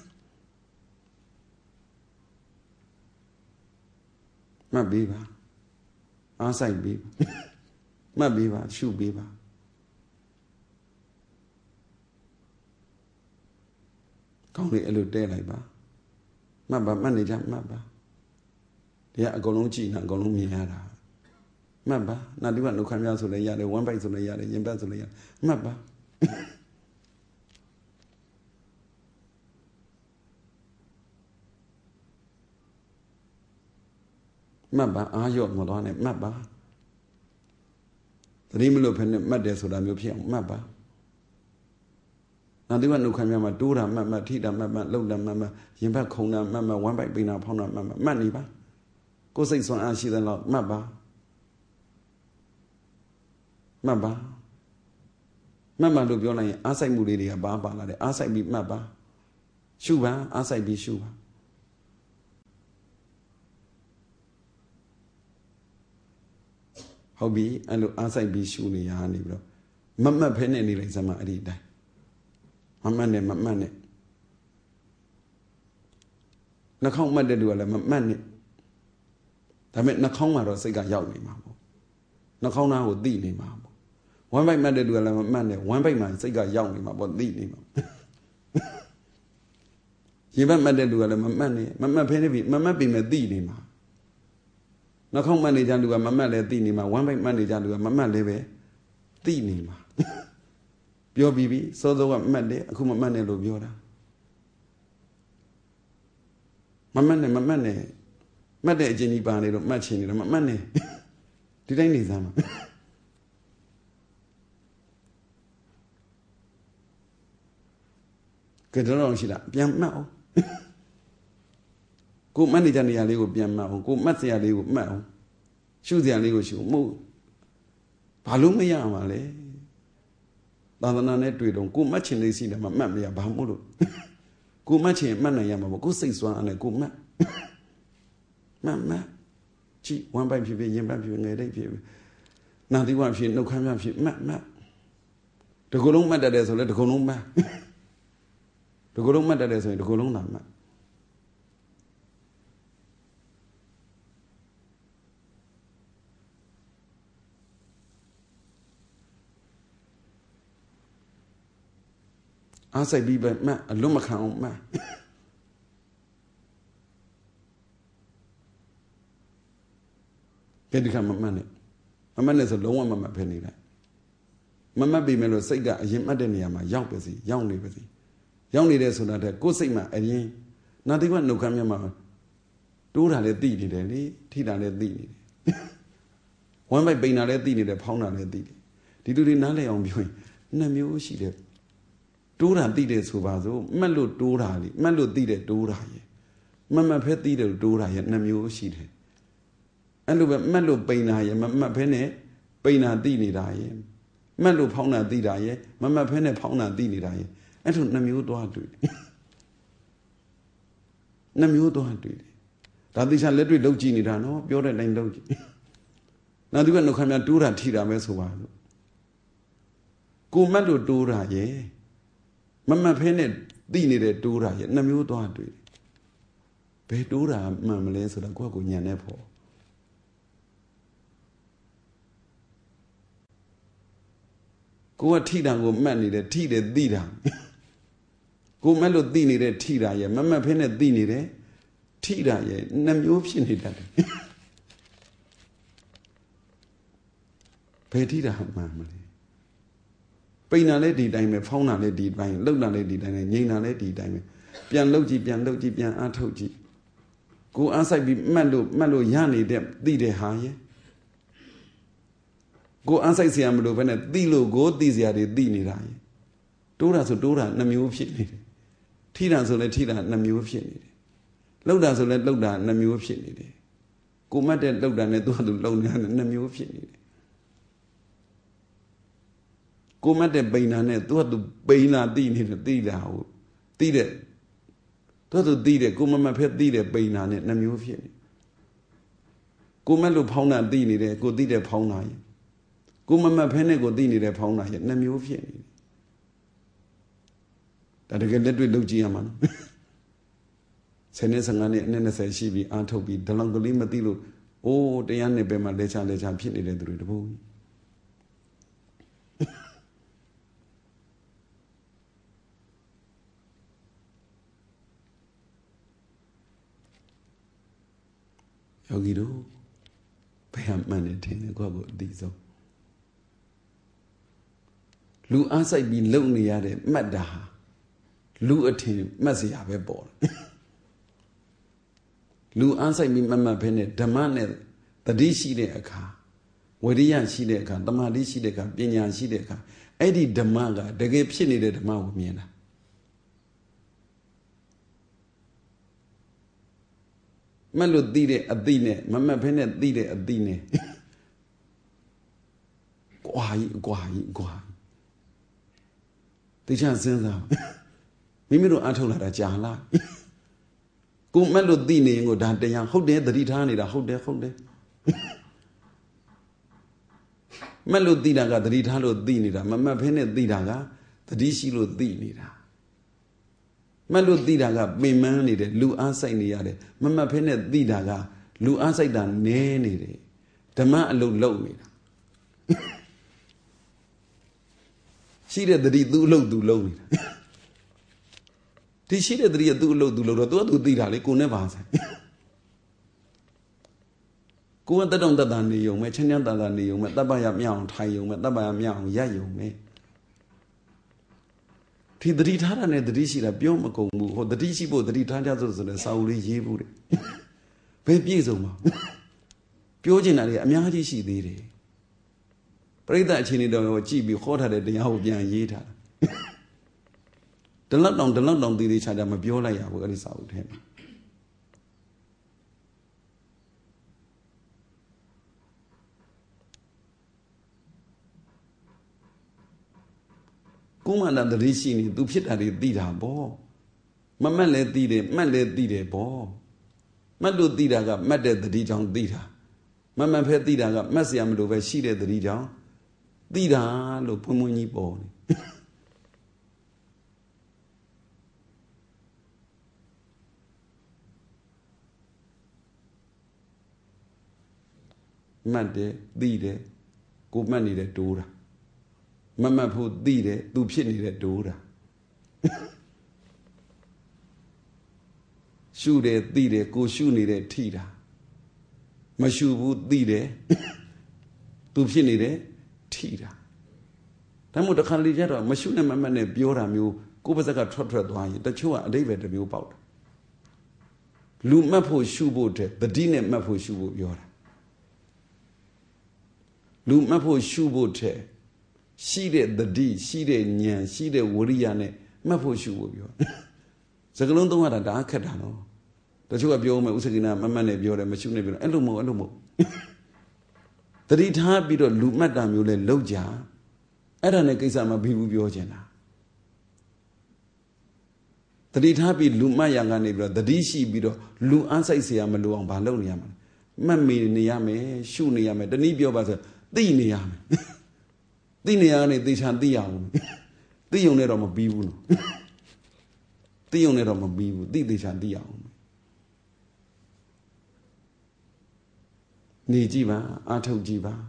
My beaver. Outside beaver. My beaver, shoe beaver. Only a little day like that. Mappa manager mappa. They are going to go on me. Mappa, not even no come out to the yard, one bite to the yard, and back to the yard. Mappa. Mappa, are you more on it? Mappa. The name of Madde so that you Mappa. Now, the one who come out, Dura, Mamma, Tita, Mamma, Loda, Mamma, Yimba, Kona, Mamma, one bite being upon Mamma, Maniba. Go say so, and she then lot, Mabba. Mabba. Mamma, do your name, as I moved a baba, as I be Mabba. Shuba, as I be Shuba. Hobby, and as I be Shuni, Hani, bro. Mamma Penny like some idea. Mamma, Mamma. Now, how much do I let Mamma? I meant Nakoma or Sega Yawi Mambo. Nakona would deal him Mambo. One by Mother do a man, one by my Sega Yawi about deal him. You went Mother do a man, Mamma Penny, Mamma be a deal him. Nakon manager do a Mamma Dinima, one by manager do a Mamma leve, Dinima. Pure baby, so the one Mande, Akuma Mane Lobiora. Mamma, Made Jenny Barney, matching Mamma. ဒီတိုင်းနေစမ်းပါကဲတော့ရှိလားပြန်မှတ်အောင်ကိုမှတ်နေကြနေရာလေးကိုပြန်မှတ်အောင်ကိုမှတ်စရာလေးကိုမှတ်အောင်ရှုစရာလေးကိုရှုမဟုတ်ဘာလို့မရမှာလဲသာသနာနဲ့တွေ့တော့ကိုမှတ်ချင်လေးရှိတယ်မှမှတ်မရဘာမို့လို့ကိုမှတ်ချင်မှတ်နိုင်ရမှာပေါ့ကိုစိတ်စွမ်းအားနဲ့ကိုမှတ်ကြည့်ဝမ်းပိုက်ဖြစ်ဖြစ်ရင်ပိုက်ဖြစ်ဖြစ်ငယ်တိတ်ဖြစ်ဖြစ်နာတိဝဖြစ်နှုတ်ခမ်းပြဖြစ်မှတ်တကူလုံးမှတ်တတ်တယ်ဆိုလဲတကူလုံးမှတ်တကူလုံးမှတ်တတ်တယ်ဆိုရင်တကူလုံးသာမှတ်အားစိတ်ပြီးပဲမှတ်အလွတ်မခံအောင်မှတ်ကဲဒီကမမှတ်နဲ့ဆိုလုံးဝမမှတ်ဖဲနေလိုက်မမှတ်ပြီမဲ့လို့စိတ်ကအရင်မှတ်တဲ့နေရာမှာရောက်ပါစီရောက်နေပါစီရောက်နေတဲ့ဆိုတာတဲ့ကိုယ်စိတ်မှာအရင်နာတိကနှုတ်ခမ်းမြတ်မှာတိုးတာလည်းသိနေတယ်လေထိတာလည်းသိနေတယ်ဝမ်းပိုက်ပိန်တာလည်းသိနေတယ်ဖောင်းတာလည်းသိတယ်ဒီလူတွေနားလည်အောင်ပြောရင်နှစ်မျိုးရှိတယ်တိုးတာသိတယ်ဆိုပါစို့မှတ်လို့တိုးတာလေမှတ်လို့သိတယ်တိုးတာရဲ့မမှတ်ဖဲသိတယ်တိုးတာရဲ့နှစ်မျိုးရှိတယ်အဲ့လိုပဲမှတ်လို့ပိန်တာရဲ့မမှတ်ဖဲနဲ့ပိန်တာသိနေတာရဲ့မှတ်လို့ဖောင်းတာသိတာရဲ့မမှတ်ဖဲနဲ့ဖောင်းတာသိနေတာရဲ့အဲ့လိုနှစ်မျိုးသွားတွေ့တယ်နှစ်မျိုးသွားတွေ့တယ်ဒါသိချာလက်တွေ့လုပ်ကြည့်နေတာနော်ပြောတဲ့အတိုင်းလုပ်ကြည့်နောက်သူကနှုတ်ခမ်းများတိုးတာထိတာပဲဆိုပါလို့ကိုမှတ်လို့တိုးတာရဲ့မမှတ်ဖဲနဲ့သိနေတဲ့တိုးတာရဲ့နှစ်မျိုးသွားတွေ့တယ်ဘယ်တိုးတာမှန်မလဲဆိုတော့ကိုယ့်ကိုညံနေဖို့ကိုကထိတာကိုမှတ်နေတယ်ထိတယ်သိတာကိုမှတ်လို့သိနေတဲ့ထိတာရဲ့မမှတ်ဖဲနဲ့သိနေတဲ့ထိတာရဲ့နှစ်မျိုးဖြစ်နေတတ်တယ်ဘယ်ထိတာမှန်မလဲပိန်တာလည်းဒီတိုင်းပဲဖောင်းတာလည်းဒီတိုင်းလှုပ်တာလည်းဒီတိုင်းပဲငြိမ်တာလည်းဒီတိုင်းပဲပြန်လှုပ်ကြည့်ပြန်အားထုတ်ကြည့်ကိုအားဆိုင်ပြီးမှတ်လို့ရနေတဲ့သိတဲ့ဟာရဲ့ကိုအားဆိုင်เสียမလို့ဘဲနဲ့သိလို့ကိုသိเสียတွေသိနေတာရဲ့တိုးတာဆိုတိုးတာနှစ်မျိုးဖြစ်နေတယ်ထိတာဆိုလည်းထိတာနှစ်မျိုးဖြစ်နေတယ်လှုပ်တာဆိုလည်းလှုပ်တာနှစ်မျိုးဖြစ်နေတယ်ကိုမှတ်တဲ့လှုပ်တာနဲ့သူ့ဟာသူလှုပ်နေတာနှစ်မျိုးဖြစ်နေတယ်ကိုမတ်တဲ့ပိန်နာနဲ့သူကသူပိန်လာသိနေတယ်သိတာဟုတ်သိတဲ့သူသိတဲ့ကိုမမဖက်သိတဲ့ပိန်နာနဲ့နှစ်မျိုးဖြစ်နေကိုမတ်လို့ဖောင်းတာသိနေတယ်ကိုသိတဲ့ဖောင်းတာရဲ့ကိုမမဖက်နဲ့ကိုသိနေတဲ့ဖောင်းတာရဲ့နှစ်မျိုးဖြစ်နေတယ်ဒါတကယ်လက်တွေ့လုပ်ကြည့်ရမှာနော်ဆယ်နှစ်15နှစ်အနည်း20ရှိပြီအားထုတ်ပြီးဒလောင်ကလေးမသိလို့အိုးတရားနဲ့ပဲမှလဲချဖြစ်နေတဲ့သူတွေတပုံယောဂီတို့ဘယ်မှန်နေတယ်ကိုယ့်ကိုအသိဆုံးလူအားဆိုင်ပြီးလုံနေရတဲ့မှတ်တာဟာလူအထင်မှတ်စရာပဲပေါ်တယ်လူအားဆိုင်ပြီးမှတ်ဖဲနဲ့ဓမ္မနဲ့တတိရှိတဲ့အခါဝိရိယရှိတဲ့အခါတမာတိရှိတဲ့အခါပညာရှိတဲ့အခါအဲ့ဒီဓမ္မကတကယ်ဖြစ်နေတဲ့ဓမ္မကိုမြင်တာမလို့သိတဲ့အသိနဲ့မမတ်ဖဲနဲ့သိတဲ့အသိနဲ့ကွာသိချစဉ်းစားမိမိတို့အထုတ်လာတာကြာလားကိုမတ်လို့သိနေရင်ကိုဒါတရားဟုတ်တယ်သတိထားနေတာဟုတ်တယ်မတ်လို့သိတာကသတိထားလို့သိနေတာမမတ်ဖဲနဲ့သိတာကသတိရှိလို့သိနေတာမတ်လို့သိတာကပင်ပန်းနေတယ်လူအားဆိုင်နေရတယ်မမတ်ဖဲနဲ့သိတာကလူအားဆိုင်တာနည်းနေတယ်ဓမ္မအလုပ်လုပ်နေတာရှိတဲ့သတိသူ့အလုပ်သူလုပ်နေတာဒီရှိတဲ့သတိကသူ့အလုပ်သူလုပ်တော့သူကသူသိတာလေကိုနဲ့ပါဆိုင်ကိုကတက်တောင့်တက်တာနေုံပဲချမ်းချမ်းသာသာနေုံပဲတပ်ပရမြောက်အောင်ထိုင်ုံပဲတပ်ပရမြောက်အောင်ရက်ုံပဲဒီသတိထားတာနဲ့သတိရှိတာပြောမကုန်ဘူးဟိုသတိရှိဖို့သတိထားကြဆိုတဲ့စာအုပ်လေးရေးဘူးတဲ့ဘယ်ပြည့်စုံမှာပြောချင်တာတွေအများကြီးရှိသေးတယ်ပရိသတ်အခြေအနေတော့ကြည့်ပြီးခေါ်ထားတဲ့တရားကိုပြန်ရေးထားတာဒလောက်တောင်သေးသေးချာချာမပြောလိုက်ရဘူးအဲ့ဒီစာအုပ်ထဲမှာကိုမန္တတတိရှိနေသူဖြစ်တာတွေသိတာပေါ့မမှတ်လဲသိတယ်မှတ်လဲသိတယ်ပေါ့မှတ်လို့သိတာကမှတ်တဲ့တတိကြောင့်သိတာမမှတ်ဖဲသိတာကမှတ်စရာမလိုပဲရှိတဲ့တတိကြောင့်သိတာလို့ဖွင့်ဖွင့်ကြီးပေါ်နေမှတ်တယ်သိတယ်ကိုမှတ်နေတဲ့တိုးတာမမှတ်ဖို့သိတယ်သူဖြစ်နေတဲ့တိုးတာရှုတယ်သိတယ်ကိုရှုနေတဲ့ထိတာမရှုဘူးသိတယ်သူဖြစ်နေတဲ့ထိတာဒါမို့တခါလေကျတော့မရှုနဲ့မမှတ်နဲ့ပြောတာမျိုးကိုယ်ပါစက်ကထွက်သွားရင်တချို့ကအတိတ်ပဲတစ်မျိုးပေါက်တာလူမှတ်ဖို့ရှုဖို့တဲ့တတိနဲ့မှတ်ဖို့ရှုဖို့ပြောတာလူမှတ်ဖို့ရှုဖို့တဲ့ရှိတဲ့တတိရှိတဲ့ဉာဏ်ရှိတဲ့ဝရိယနဲ့မှတ်ဖို့ရှုဖို့ပြောစကလုံးသုံးရတာဒါအခက်တာနော်တချို့ကပြောမယ်ဥစ္စကိနာမမှတ်နဲ့ပြောတယ်မရှုနဲ့ပြောတယ်အဲ့လိုမဟုတ်တတိထားပြီးတော့လူမှတ်တာမျိုးလဲလောက်ကြအဲ့ဒါနဲ့ကိစ္စမပြီးဘူးပြောချင်တာတတိထားပြီးလူမှတ်ရကနေပြီးတော့တတိရှိပြီးတော့လူအားစိုက်เสียမလို့အောင်မလုပ်နေရမှာမှတ်မိနေရမယ်ရှုနေရမယ်တနည်းပြောပါဆိုသိနေရမယ်သိနေရနေသေချာသိရအောင်သိုံနဲ့တော့မပြီးဘူးနော်သိုံနဲ့တော့မပြီးဘူးသိသေချာသိရအောင်နေကြည့်ပါအားထုတ်ကြည့်ပါ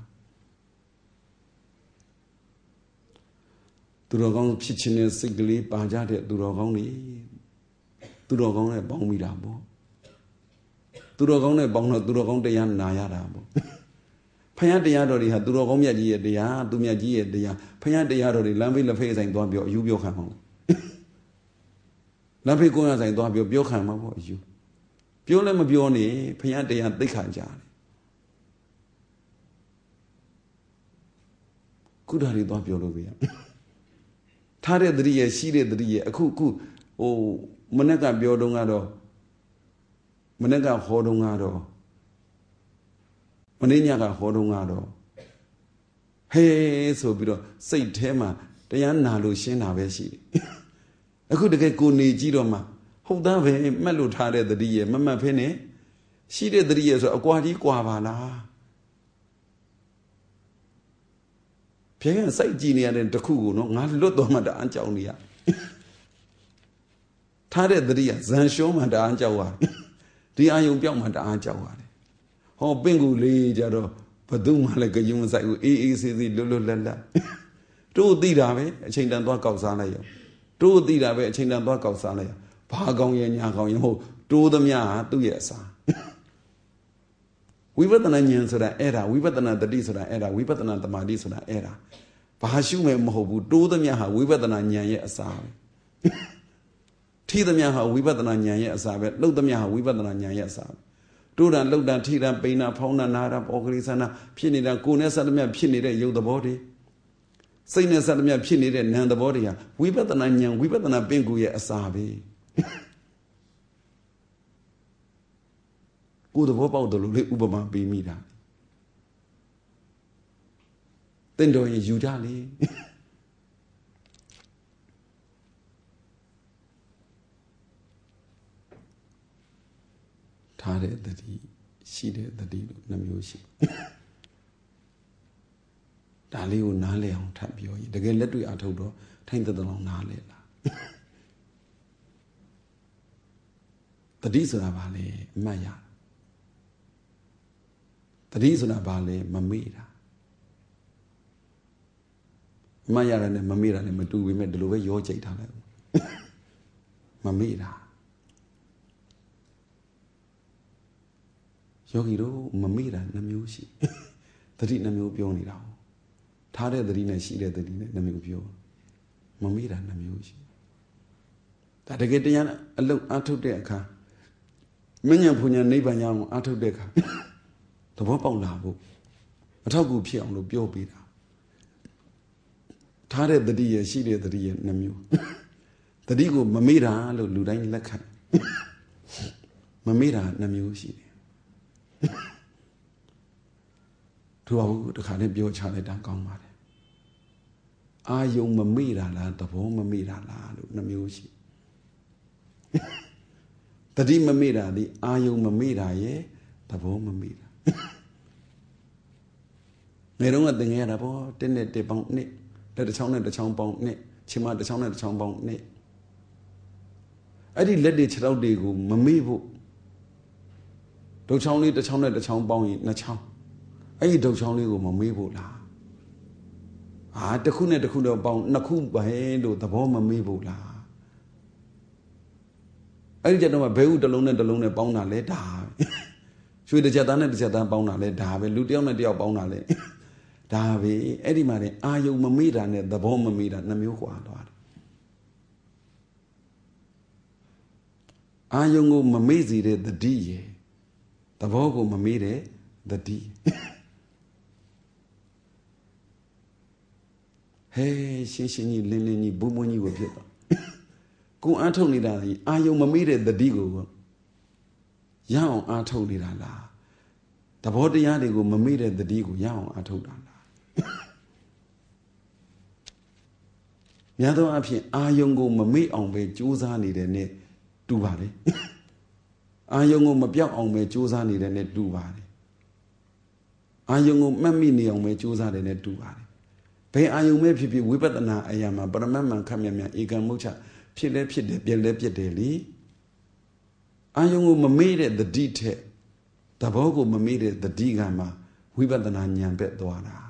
သူတော်ကောင်းဖြစ်ခြင်းနဲ့စိတ်ကလေးပါကြတဲ့သူတော်ကောင်းတွေသူတော်ကောင်းနဲ့ပေါင်းမိတာပေါ့သူတော်ကောင်းနဲ့ပေါင်းတော့သူတော်ကောင်းတရားနာရတာပေါ့ဖယားတရားတော်တွေဟာသူတော်ကောင်းမြတ်ကြီးရဲ့တရားသူမြတ်ကြီးရဲ့တရားဖယားတရားတော်တွေလမ်းဖေးလက်ဖေးဆိုင်သွားပြောအယူပြောခံမှာလမ်းဖေးကိုရဆိုင်သွားပြောခံမှာပေါ့အယူပြောလည်းမပြောနေဖယားတရားသိခါကြတယ်ခုဒါတွေသွားပြောလို့ပြရထားတဲ့တတိယရှိတဲ့တတိယအခုဟိုမနေ့ကပြောတော့ကတော့မနေ့ကဟောတော့ကတော့မနေ့ညကဟောတော့ကတော့ဟေးဆိုပြီးတော့စိတ်ထဲမှာတရားနာလို့ရှင်းတာပဲရှိတယ်အခုတကယ်ကိုနေကြည့်တော့မှဟုတ်သားပဲမှတ်လို့ထားတဲ့တတိယမမှတ်ဖ ೇನೆ ရှိတဲ့တတိယဆိုအကွာကြီးကွာပါလားဖြဲစိုက်ကြည့်နေရတဲ့တခုကိုနော်ငါလွတ်တော်မှတအားကြောက်နေရထားတဲ့တတိယဇန်ရှုံးမှတအားကြောက်ရတယ်ဒီအာယုံပြောက်မှတအားကြောက်ရတယ်ဟောပင့်ကူလေးကြတော့ဘသူမှလည်းကြုံမဆိုင်ဘူးအေးအေးဆေးဆေးလွတ်လွတ်လပ်လပ်တို့သိတာပဲအချိန်တန်သွားကောက်စားလိုက်ရောတို့သိတာပဲအချိန်တန်သွားကောက်စားလိုက်ရောဘာကောင်းရဲ့ညာကောင်းရဲ့မဟုတ်တိုးသမျှဟာသူ့ရဲ့အစာဝိပဿနာဉာဏ်ဆိုတာအဲ့ဒါဝိပဿနာတတိဆိုတာအဲ့ဒါဝိပဿနာသမာဓိဆိုတာအဲ့ဒါဘာရှုမဲ့မဟုတ်ဘူးတိုးသမျှဟာဝိပဿနာဉာဏ်ရဲ့အစာပဲထိသမျှဟာဝိပဿနာဉာဏ်ရဲ့အစာပဲလှုပ်သမျှဟာဝိပဿနာဉာဏ်ရဲ့အစာပဲတိုးတာလှုပ်တာထိတာပိန်တာဖောင်းတာနာတာပေါ်ကလေးဆန္ဒဖြစ်နေတာကိုယ်နဲ့စသမျှဖြစ်နေတဲ့ရုပ်သဘောတွေစိတ်နဲ့စသမျှဖြစ်နေတဲ့နာမ်သဘောတွေဟာဝိပဿနာဉာဏ်ဝိပဿနာပင်ကိုရဲ့အစာပဲကိုယ်သဘောပေါက်တယ်လို့လေဥပမာပေးမိတာတင်တော်ရင်ယူကြလေထားတဲ့တတိရှိတဲ့တတိလို့နှမျိုးရှိဒါလေးကိုနားလည်အောင်ထပ်ပြောရင်တကယ်လက်တွေ့အထုတ်တော့ထိုင်သက်သက်အောင်နားလည်လားတတိဆိုတာဘာလဲအမှတ်ရတတိဆိုတာဘာလဲမမေ့တာအမှတ်ရတာနဲ့မမေ့တာနဲ့မတူပေမဲ့ဒီလိုပဲရောကြိတ်ထားလိုက်မမေ့တာယောဂီတို့မမေ့တာနှမျိုးရှိတတိနှမျိုးပြောနေတာထားတဲ့တတိနဲ့ရှိတဲ့တတိနဲ့နှမျိုးပြောမမေ့တာနှမျိုးရှိဒါတကယ်တရားအလုံးအထုတ်တဲ့အခါမဉ္ဇဉ်ဘုံညာနိဗ္ဗာန်ရအောင်အထုတ်တဲ့အခါဘောပေါက်လာဖို့အထောက်အကူဖြစ်အောင်လို့ပြောပေးတာထားတဲ့တတိရရှိတဲ့တတိရနှမျိုးတတိကိုမမေ့တာလို့လူတိုင်းလက်ခံမမေ့တာနှမျိုးရှိတယ်သူကတခါနဲ့ပြောချလိုက်တာကောင်းပါတယ်အာယုံမမေ့တာလားသဘောမမေ့တာလားလို့နှမျိုးရှိတတိမမေ့တာဒီအာယုံမမေ့တာရဲ့သဘောမမေ့တာငယ်တော့ကသင်ခဲ့ရတာပေါ့1နဲ့1ပေါင်း2လက်တစ်ချောင်းနဲ့တစ်ချောင်းပေါင်း2ခြေမတစ်ချောင်းနဲ့တစ်ချောင်းပေါင်း2အဲ့ဒီလက်တွေခြေထောက်တွေကိုမမေ့ဖို့ဒုတ်ချောင်းလေးတစ်ချောင်းနဲ့တစ်ချောင်းပေါင်းရင်2ချောင်းအဲ့ဒီဒုတ်ချောင်းလေးကိုမမေ့ဖို့လားတစ်ခုနဲ့တစ်ခုတော့ပေါင်း2ခုပဲလို့သဘောမမေ့ဖို့လားအဲ့ဒီကြတော့ဘဲဥတစ်လုံးနဲ့တစ်လုံးနဲ့ပေါင်းတာလဲဒါရွှေတစ်ချက်သားနဲ့တစ်ချက်သားပေါင်းတာလဲဒါပဲလူတစ်ယောက်နဲ့တစ်ယောက်ပေါင်းတာလဲဒါပဲအဲ့ဒီမှာတဲ့အာယုံမမေ့တာနဲ့သဘောမမေ့တာနှမျိုးခွာသွားတယ်အာယုံကိုမမေ့စေတဲ့တတိရယ်သဘောကိုမမေ့တဲ့တတိဟဲရှင်းရှင်းကြီးလင်းလင်းကြီးဘုံဘုံကြီးကိုဖြစ်သွားကိုအားထုတ်နေတာကြီးအာယုံမမေ့တဲ့တတိကိုရအောင်အားထုတ်နေတာလားသဘောတရားတွေကိုမမေ့တဲ့တတိကိုရအောင်အားထုတ်တာလားများသောအားဖြင့်အာယုံကိုမမေ့အောင်ပဲကြိုးစားနေတဲ့နဲ့တူပါတယ်အာယုံကိုမပြောက်အောင်ပဲကြိုးစားနေတဲ့နဲ့တူပါတယ်အာယုံကိုမှတ်မိနေအောင်ပဲကြိုးစားတယ်နဲ့တူပါတယ်ဘယ်အာယုံပဲဖြစ်ဖြစ်ဝိပဿနာအရာမှာပရမတ်မှန်ခတ်မြတ်မြတ်ဧကံမုတ်ချဖြစ်လဲဖြစ်တယ်ပြက်လဲပြက်တယ်လေအာယုံကိုမမေ့တဲ့တတိထက်သဘောကိုမမေ့တဲ့တတိကမှဝိပဿနာဉာဏ်ပဲ့သွားတာ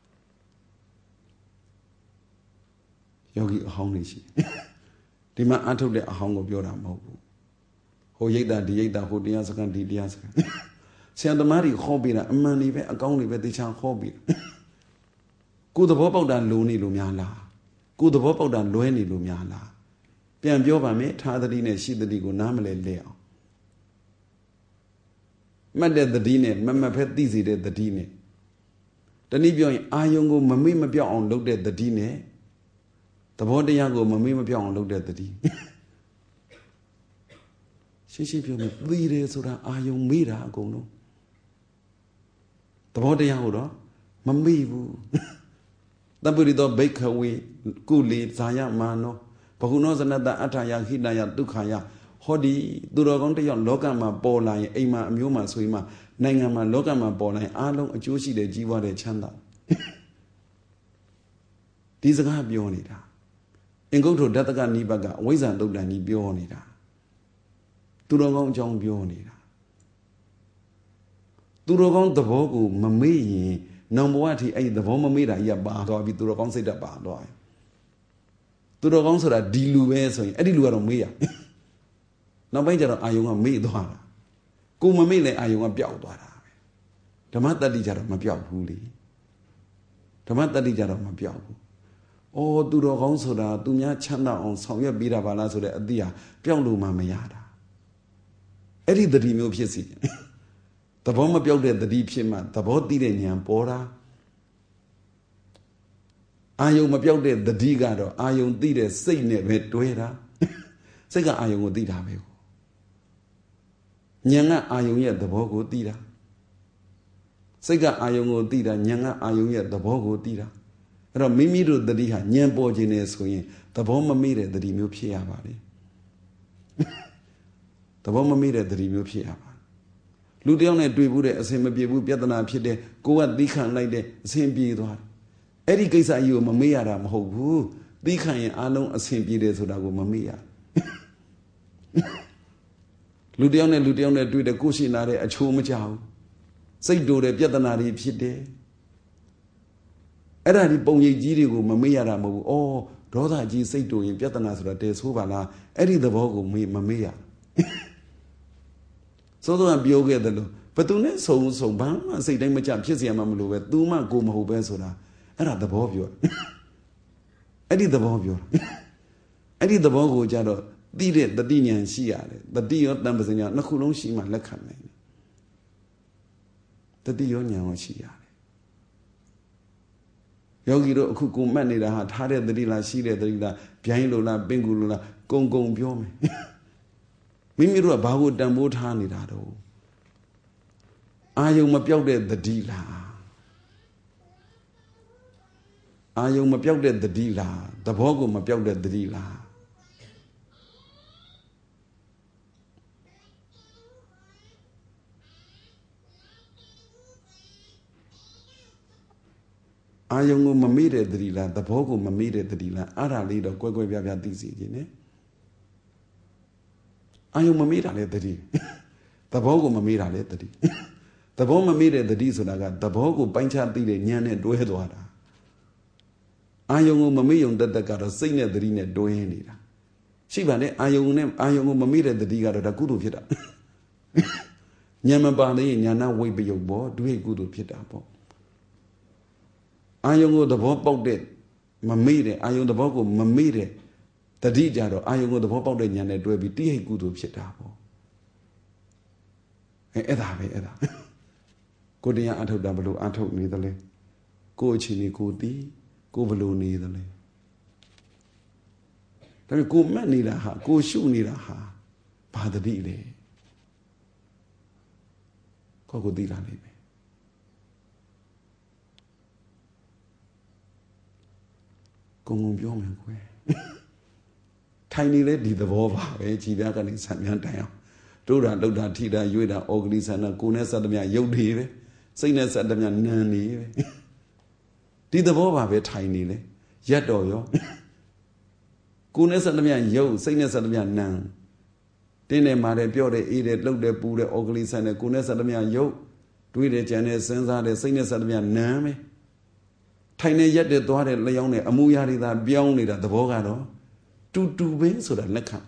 ယောဂီအဟောင်းနေရှိဒီမှာအထုတ်တဲ့အဟောင်းကိုပြောတာမဟုတ်ဘူးဟိုရိတ်တာဒီရိတ်တာဟိုတရားစကန်ဒီတရားစကန်ဆရာသမားတွေခေါ်ပြီးတာအမှန်တွေပဲအကောင်းတွေပဲတေချာခေါ်ပြီးကိုယ်သဘောပေါက်တာလိုနေလို့များလားကိုယ်သဘောပေါက်တာလွဲနေလို့များလားပြန်ပြောပါမယ်ထားသတိနဲ့ရှိသတိကိုနားမလဲလဲအောင်မှတ်တဲ့သတိနဲ့မမဖက်သိစေတဲ့သတိနဲ့တနည်းပြောရင်အာယုံကိုမမေ့မပြောက်အောင်လုပ်တဲ့သတိနဲ့သဘောတရားကိုမမေ့မပြောက်အောင်လုပ်တဲ့သတိရှင်းရှင်းပြောမယ်သိတယ်ဆိုတာအာယုံမေ့တာအကုန်လုံးသဘောတရားကိုတော့မမေ့ဘူးတပ္ပရိသောဘိက္ခဝေကုလေဇာယမာနောဘဂုနောဇနတအထာယခိတယဒုက္ခယဟောဒီသူတော်ကောင်းတစ်ယောက်လောကမှာပေါ်လာရင်အိမ်မှာအမျိုးမှာဆိုရင်မှနိုင်ငံမှာလောကမှာပေါ်လာရင်အားလုံးအကျိုးရှိတဲ့ကြီးပွားတဲ့ချမ်းသာဒီစကားပြောနေတာအင်္ဂုတ္တဓတ္တကနိဘကအဝိဇ္ဇာတုတ်တန်ကြီးပြောနေတာသူတော်ကောင်းအကြောင်းပြောနေတာသူတော်ကောင်းသဘောကိုမမေ့ရင်နောင်ဘဝအထိအဲ့ဒီသဘောမမေ့တာကြီးကပါသွားပြီသူတော်ကောင်းစိတ်ဓာတ်ပါသွားရင်သူတော်ကောင်းဆိုတာဒီလူပဲဆိုရင်အဲ့ဒီလူကတော့မေ့ရနောက်ပိုင်းကျတော့အာယုံကမေ့သွားတာကိုမမေ့လဲအာယုံကပျောက်သွားတာပဲဓမ္မတတ္တိကျတော့မပျောက်ဘူးလေဓမ္မတတ္တိကျတော့မပျောက်ဘူးအော်သူတော်ကောင်းဆိုတာသူများချမ်းသာအောင်ဆောင်ရွက်ပေးတာပါလားဆိုတဲ့အသည့်ဟာပျောက်လို့မှမရတာအဲ့ဒီတတိမျိုးဖြစ်စီသဘောမပြောက်တဲ့တတိဖြစ်မှသဘောသိတဲ့ဉာဏ်ပေါ်တာအာယုံမပြောက်တဲ့တတိကတော့အာယုံသိတဲ့စိတ်နဲ့ပဲတွဲတာစိတ်ကအာယုံကိုသိတာပဲဉာဏ်ကအာယုံရဲ့သဘောကိုသိတာစိတ်ကအာယုံကိုသိတာဉာဏ်ကအာယုံရဲ့သဘောကိုသိတာအဲ့တော့မိမိတို့တတိဟာဉာဏ်ပေါ်ခြင်းနဲ့ဆိုရင်သဘောမမေ့တဲ့တတိမျိုးဖြစ်ရပါလေသဘောမမေ့တဲ့တတိမျိုးဖြစ်ရပါလူတယောက်နဲ့တွေ့ဘူးတဲ့အဆင်မပြေဘူးပြဿနာဖြစ်တယ်ကိုကသီးခံလိုက်တဲ့အဆင်ပြေသွားတယ်အဲ့ဒီကိစ္စကြီးကိုမမေ့ရတာမဟုတ်ဘူးသီးခံရင်အားလုံးအဆင်ပြေတယ်ဆိုတာကိုမမေ့ရလူတယောက်နဲ့တွေ့တဲ့ကိုရှိလာတဲ့အချိုးမကြဘူးစိတ်တိုတဲ့ပြဿနာတွေဖြစ်တယ်အဲ့ဒါဒီပုံရိပ်ကြီးတွေကိုမမေ့ရတာမဟုတ်ဘူးအော်ဒေါသကြီးစိတ်တိုရင်ပြဿနာဆိုတာတဲဆိုးပါလားအဲ့ဒီသဘောကိုမမေ့ရစိုးစိုးကပြောခဲ့တယ်လို့ဘသူနဲ့ဆုံဘာမှစိတ်တိုင်းမချဖြစ်เสียမှမလို့ပဲသူမှကိုမဟုတ်ပဲဆိုတာအဲ့ဒါသဘောပြောအဲ့ဒီသဘောပြောအဲ့ဒီသဘောကိုကြတော့သိတဲ့တတိဉာဏ်ရှိရတယ်တတိရောတံပစဉာဏ်နှစ်ခုလုံးရှိမှလက်ခံနိုင်တယ်တတိယောဉာဏ်ကိုရှိရတယ်ယောဂီတို့အခုကိုမှတ်နေတာဟာထားတဲ့တတိလားရှိတဲ့တတိလားဗျိုင်းလို့လားပင်ကူလို့လားကုံပြောမယ်မိမိတို့ကဘာကိုတန်ဖိုးထားနေတာတော့အာယုံမပြောက်တဲ့တတိလားအာယုံမပြောက်တဲ့တတိလားသဘောကိုမပြောက်တဲ့တတိလားအာယုံကိုမမေ့တဲ့တတိလားသဘောကိုမမေ့တဲ့တတိလားအဲ့ဒါလေးတော့ကွဲကွဲပြားပြားသိစေခြင်းနဲ့အာယုံမမေ့တာလေတတိသဘောကိုမမေ့တာလေတတိသဘောမမေ့တဲ့တတိဆိုတာကသဘောကိုပိုင်းခြားသိတဲ့ဉာဏ်နဲ့တွဲသွားတာအာယုံကိုမမေ့ယုံတတ်ကတော့စိတ်နဲ့တတိနဲ့တွဲနေတာရှိပါနဲ့အာယုံကိုမမေ့တဲ့တတိကတော့ဒါကုသိုလ်ဖြစ်တာဉာဏ်မပါသေးရင်ဉာဏဝိပယုတ်ပေါ့ဒုဟိကုသိုလ်ဖြစ်တာပေါ့အာယုံကိုသဘောပေါက်တဲ့မမေ့တဲ့အာယုံသဘောကိုမမေ့တဲ့တတိကြတော့အာယုံကိုသဘောပေါက်တဲ့ဉာဏ်နဲ့တွဲပြီးတိဟိကုသိုလ်ဖြစ်တာပေါ့အဲ့ဒါပဲအဲ့ဒါကိုတရားအထုတ်တာဘလို့အထုတ်နေသလဲကိုအချင်းကြီးကိုတီးကိုဘလို့နေသလဲဒါပေမဲ့ကိုမှတ်နေတာဟာကိုရှုနေတာဟာဘာတတိလဲကိုသိလာလိမ့်မယ်ကုံပြောမယ်ကွယ်ထိုင်နေလဲဒီသဘောပါပဲကြည်ပြားကနေဆံပြန်တိုင်အောင်တို့တာလှုပ်တာထိတာရွေ့တာဩဂလိဆန္ဒကိုနဲ့စသမျှရုပ်တွေပဲစိတ်နဲ့စသမျှနာမ်နေပဲဒီသဘောပါပဲထိုင်နေလဲရက်တော်ရောကိုနဲ့စသမျှရုပ်စိတ်နဲ့စသမျှနာမ်တင်းနေမာတယ်ပြောတယ်အေးတယ်လှုပ်တယ်ပူတယ်ဩဂလိဆန္ဒကိုနဲ့စသမျှရုပ်တွေးတယ်ကြံတယ်စဉ်းစားတယ်စိတ်နဲ့စသမျှနာမ်ပဲထိုင်နေရက်တယ်သွားတယ်လျောင်းတယ်အမူအရာတွေသာပြောင်းနေတာသဘောကတော့တူပဲဆိုတာလက်ခံ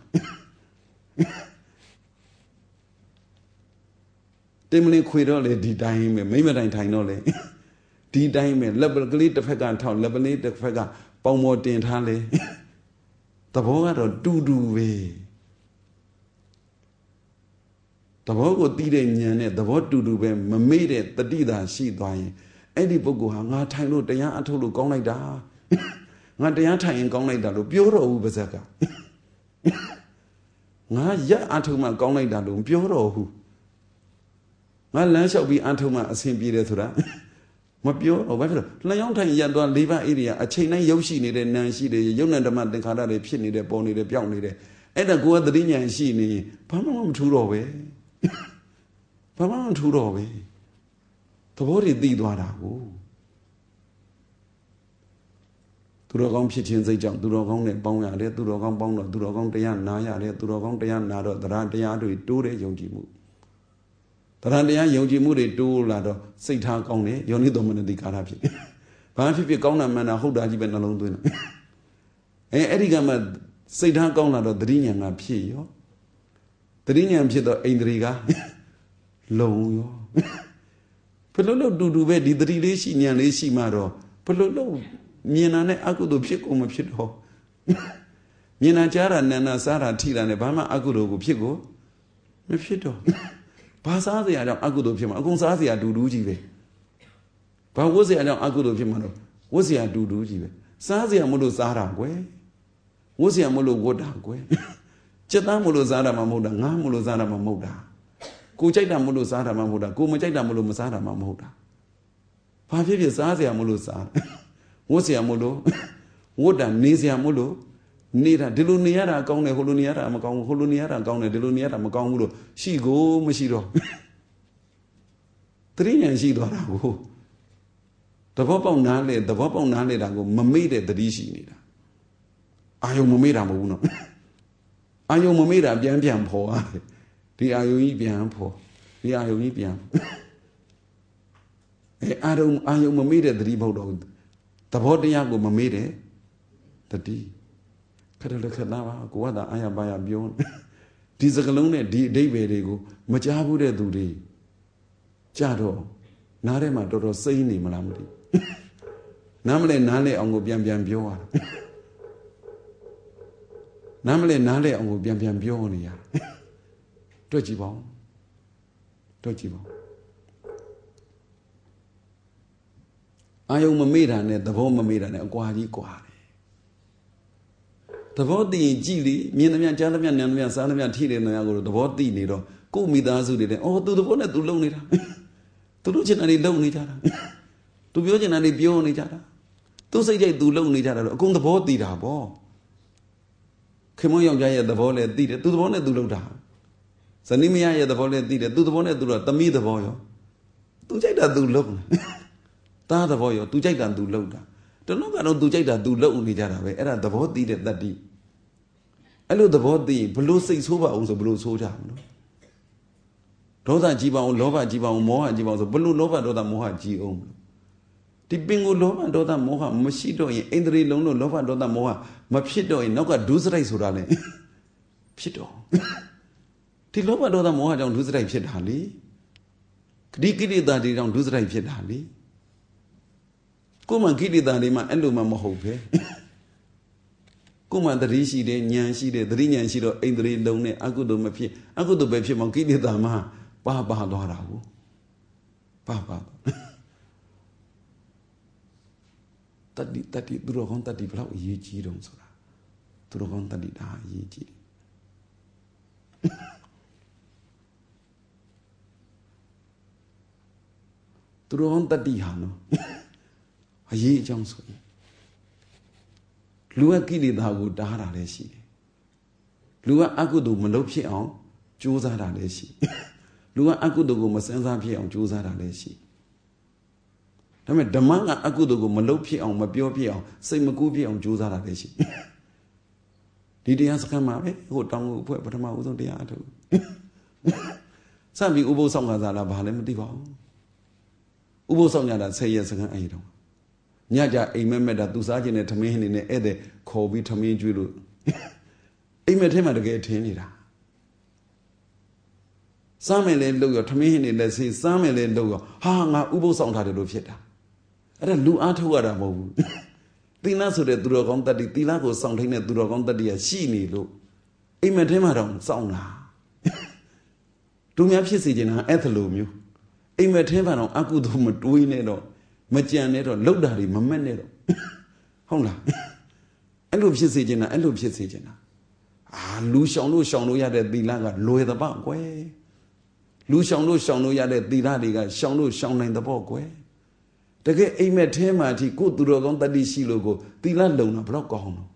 တင်မလင်းခွေတော့လေဒီတိုင်းပဲမိမတိုင်ထိုင်တော့လေဒီတိုင်းပဲလက်ကလေးတစ်ဖက်ကထောက်လက်ပလေးတစ်ဖက်ကပေါင်ပေါ်တင်ထားလေသဘောကတော့တူပဲသဘောကိုသိတဲ့ဉာဏ်နဲ့သဘောတူပဲမမေ့တဲ့တတိသာရှိသွားရင်အဲ့ဒီပုဂ္ဂိုလ်ဟာငါထိုင်လို့တရားအထုတ်လို့ကောင်းလိုက်တာငါတရားထိုင်ရင်ကောင်းလိုက်တာလို့ပြောတော့ဘူးပါဇက်ကငါရက်အထုတ်မှကောင်းလိုက်တာလို့ပြောတော့ဘူးငါလမ်းလျှောက်ပြီးအထုတ်မှအဆင်ပြေတယ်ဆိုတာမပြောတော့ဘာဖြစ်လို့လျှောင်းထိုင်ရက်သွား၄ပါးဣရိယာအချိန်တိုင်းရုပ်ရှိနေတဲ့နာမ်ရှိတယ်ယုံနဲ့ဓမ္မသင်္ခါရတွေဖြစ်နေတယ်ပေါ်နေတယ်ပြောင်းနေတယ်အဲ့ဒါကိုယ်ကသတိဉာဏ်ရှိနေရင်ဘာမှမထူတော့ပဲဘာမှမထူတော့ပဲသဘောတွေသိသွားတာကိုသူတော်ကောင်းဖြစ်ခြင်းစိတ်ကြောင့်သူတော်ကောင်းနဲ့ပေါင်းရတယ်သူတော်ကောင်းပေါင်းတော့သူတော်ကောင်းတရားနာရတယ်သူတော်ကောင်းတရားနာတော့တရားတွေတိုးတဲ့ယုံကြည်မှုတရားယုံကြည်မှုတွေတိုးလာတော့စိတ်ထားကောင်းတယ်ယောနိသောမနတိကာရဖြစ်ဘာဖြစ်ကောင်းတာမှန်တာဟုတ်တာကြီးပဲနှလုံးသွင်းတယ်အဲ့ဒီကမှစိတ်ထားကောင်းလာတော့သတိဉာဏ်ကဖြစ်ရောသတိဉာဏ်ဖြစ်တော့အိန္ဒြေကလုံရောဘလို့လို့တူပဲဒီသတိလေးရှိဉာဏ်လေးရှိမှတော့ဘလို့လို့မြင်တာနဲ့အကုသိုလ်ဖြစ်ကုန်မဖြစ်တော့မြင်တာကြားတာနာနာစားတာထိတာနဲ့ဘာမှအကုသိုလ်ကိုဖြစ်ကိုမဖြစ်တော့ဘာစားစရာကြောင့်အကုသိုလ်ဖြစ်မှာအကုန်စားစရာတူကြီးပဲဘာဝတ်စရာကြောင့်အကုသိုလ်ဖြစ်မှာတော့ဝတ်စရာတူကြီးပဲစားစရာမလို့စားတာကွယ်ဝတ်စရာမလို့ဝတ်တာကွယ်စက်သားမလို့စားတာမှမဟုတ်တာငါမလို့စားတာမှမဟုတ်တာကိုကြိုက်တာမလို့စားတာမှမဟုတ်တာကိုမကြိုက်တာမလို့မစားတာမှမဟုတ်တာဘာဖြစ်ဖြစ်စားစရာမလို့စားဝတ်စရာမလို့ဝတ်တာနေစရာမလို့နေတာဒီလိုနေရတာကောင်းတယ်ဟိုလိုနေရတာမကောင်းဘူးဟိုလိုနေရတာကောင်းတယ်ဒီလိုနေရတာမကောင်းဘူးလို့ရှိကိုမရှိတော့တတိဉာဏ်ရှိသွားတာကိုသဘောပေါက်နားလေသဘောပေါက်နားလေတာကိုမမေ့တဲ့တတိရှိနေတာအာယုံမမေ့တာမဟုတ်ဘူးနော်အာယုံမမေ့တာပြန်ဖော်ရတယ်ဒီအာယုံကြီးပြန်ဖော်ဒီအာယုံကြီးပြန်အာယုံမမေ့တဲ့တတိမဟုတ်တော့သဘောတရားကိုမမေ့တဲ့တတိခက်တယ်ခက်တာပါကိုကသာအာရပါရပြောဒီစကလုံးနဲ့ဒီအဓိပ္ပာယ်တွေကိုမကြားဘူးတဲ့သူတွေကြတော့နားထဲမှာတော်တော်စိမ့်နေမလားမသိနားမလဲနားလဲအောင်ကိုပြန်ပြောရတာနားမလဲနားလဲအောင်ကိုပြန်ပြောနေရတွက်ကြည့်ပါဦးတွက်ကြည့်ပါဦးယုံမမေ့တာနဲ့သဘောမမေ့တာနဲ့အကွာကြီးကွာတယ်သဘောသိရင်ကြည့်လေမြင်သမျှကြားသမျှနားသမျှစားသမျှထိတယ်နေရကိုသဘောသိနေတော့ကိုယ်မိသားစုတွေလည်းအော်သူသဘောနဲ့သူလုံနေတာသူတို့ချင်တာတွေလုံနေကြတာသူပြောချင်တာတွေပြောနေကြတာသူစိတ်ကြိုက်သူလုံနေကြတာတော့အကုန်သဘောသိတာပေါ့ခင်မယောက်ျားရဲ့သဘောလည်းသိတယ်သူသဘောနဲ့သူလုံတာဇနီးမယားရဲ့သဘောလည်းသိတယ်သူသဘောနဲ့သူတော့သမီးသဘောရောသူကြိုက်တာသူလုံသားသဘောရောသူကြိုက်တာသူလုံတာတလုံးကတော့သူကြိုက်တာသူလုံနေကြတာပဲအဲ့ဒါသဘောသိတဲ့တတ္တိအဲ့လိုသဘောသိရင်ဘလို့စိတ်ဆိုးပါအောင်ဆိုဘလို့ဆိုးကြမလို့ဒေါသကြီးပါအောင်လောဘကြီးပါအောင်မောဟကြီးပါအောင်ဆိုဘလို့လောဘဒေါသမောဟကြီးအောင်ဒီပင်ကိုလောဘဒေါသမောဟမရှိတော့ရင်အိန္ဒြေလုံးလို့လောဘဒေါသမောဟမဖြစ်တော့ရင်နောက်ကဒုစရိုက်ဆိုတာလေဖြစ်တော့ဒီလောဘဒေါသမောဟကြောင့်ဒုစရိုက်ဖြစ်တာလေဒီကိလေသာတွေကြောင့်ဒုစရိုက်ဖြစ်တာလေကိုယ်မှကိလေသာတွေမှအဲ့လိုမှမဟုတ်ပဲကိုယ်မှသတိရှိတယ်ဉာဏ်ရှိတယ်သတိဉာဏ်ရှိတော့အိန္ဒြေလုံးနဲ့အကုသိုလ်မဖြစ်အကုသိုလ်ပဲဖြစ်မှကိလေသာမှပါသွားတာကိုပါတတိသူတော်ကောင်းတတိဘလောက်အရေးကြီးတုံးဆိုတာသူတော်ကောင်းတတိဒါအရေးကြီးတယ်သူတော်ကောင်းတတိဟာနော်အရေးအကြောင်းဆိုရင်လူကကိလေသာကိုတားတာလည်းရှိတယ်လူကအကုသိုလ်မလုပ်ဖြစ်အောင်ကြိုးစားတာလည်းရှိလူကအကုသိုလ်ကိုမစင်စားဖြစ်အောင်ကြိုးစားတာလည်းရှိဒါပေမဲ့ဓမ္မကအကုသိုလ်ကိုမလုပ်ဖြစ်အောင်မပြောဖြစ်အောင်စိတ်မကူးဖြစ်အောင်ကြိုးစားတာလည်းရှိဒီတရားစခန်းမှာပဲဟိုတောင်းကိုအဖွဲ့ပထမဦးဆုံးတရားအထုတ်စပြီးဥပုသ်ဆောင်ကစားလာဘာလည်းမသိပါဘူးဥပုသ်ဆောင်ရတာ10ရက်စခန်းအဲ့တော့ညကြအိမ်မက်တာသူစားခြင်းနဲ့ထမင်းဟင်းနေနဲ့ဧည့်သည်ခေါ်ပြီးထမင်းကျွေးလို့အိမ်မက်ထဲမှာတကယ်ထင်းနေတာစားမယ်လဲလို့ရထမင်းဟင်းနေလက်စေးစားမယ်လဲလို့ရဟာငါဥပုသ်ဆောင်ထားတယ်လို့ဖြစ်တာအဲ့ဒါလူအားထုတ်ရတာမဟုတ်ဘူးသီလဆိုတဲ့သူတော်ကောင်းတတ္တိသီလကိုစောင့်ထိန်တဲ့သူတော်ကောင်းတတ္တိကရှိနေလို့အိမ်မက်ထဲမှာတော့စောင့်လာသူများဖြစ်စေချင်တာအဲ့ဒါလိုမျိုးအိမ်မက်ထဲမှာတော့အကုသိုလ်မတွေးနဲ့တော့မကြံနဲ့တော့လှုပ်တာတွေမမက်နဲ့တော့ဟုတ်လားအဲ့လိုဖြစ်စေချင်တာအဲ့လိုဖြစ်စေချင်တာလူရှောင်လို့ရတဲ့သီလကလွယ်သပေါ့ကွယ်လူရှောင်လို့ရတဲ့သီလတွေကရှောင်နိုင်သပေါ့ကွယ်တကယ်အိမ်မက်ထဲမှာအထိကိုယ်သူတော်ကောင်းတတ္တိရှိလို့ကိုသီလလုံတာဘလောက်ကောင်းတော့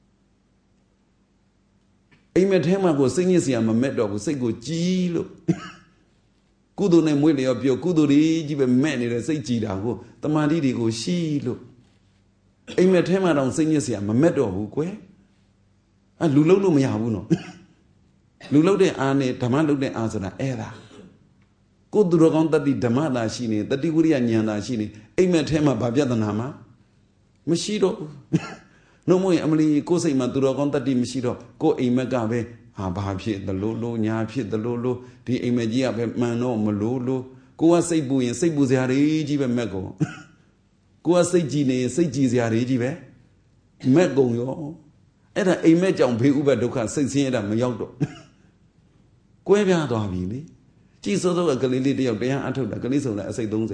အိမ်မက်ထဲမှာကိုစိတ်ညစ်စရာမမက်တော့ဘူးစိတ်ကိုကြည်လို့ကုသိုလ်နဲ့မွေးလျော်ပြောကုသိုလ်တွေကြီးပဲမဲ့နေတဲ့စိတ်ကြည်တာကိုတမာတိတွေကိုရှိလို့အိမ်မက်ထဲမှာတော့စိတ်ညစ်စရာမမက်တော့ဘူးကွယ်လူလုံးလို့မရဘူးနော်လူလုံးတဲ့အားနဲ့ဓမ္မလုံးတဲ့အားဆိုတာအဲ့ဒါကိုသူတော်ကောင်းတတိဓမ္မသာရှိနေတတိဝိရိယဉာဏ်သာရှိနေအိမ်မက်ထဲမှာဘာပြဿနာမှမရှိတော့ဘူးနှုတ်မရင်အမလီကိုယ်စိတ်မှာသူတော်ကောင်းတတိမရှိတော့ကိုယ်အိမ်မက်ကပဲဘာဖြစ်သလိုလိုညာဖြစ်သလိုလိုဒီအိမ်မက်ကြီးကပဲမှန်တော့မလို့လို့ကိုကစိတ်ပူရင်စိတ်ပူစရာတွေကြီးပဲမက်ကုန်ကိုကစိတ်ကြည်နေရင်စိတ်ကြည်စရာတွေကြီးပဲမက်ကုန်ရောအဲ့ဒါအိမ်မက်ကြောင့်ဘေးဥပဒုက္ခစိတ်ဆင်းရဲတာမရောက်တော့ကွဲပြားသွားပြီလေကြည်စိုးစိုးကလေးလေးတယောက်တရားအထုတ်တာကလေးဆိုတာအစိတ်30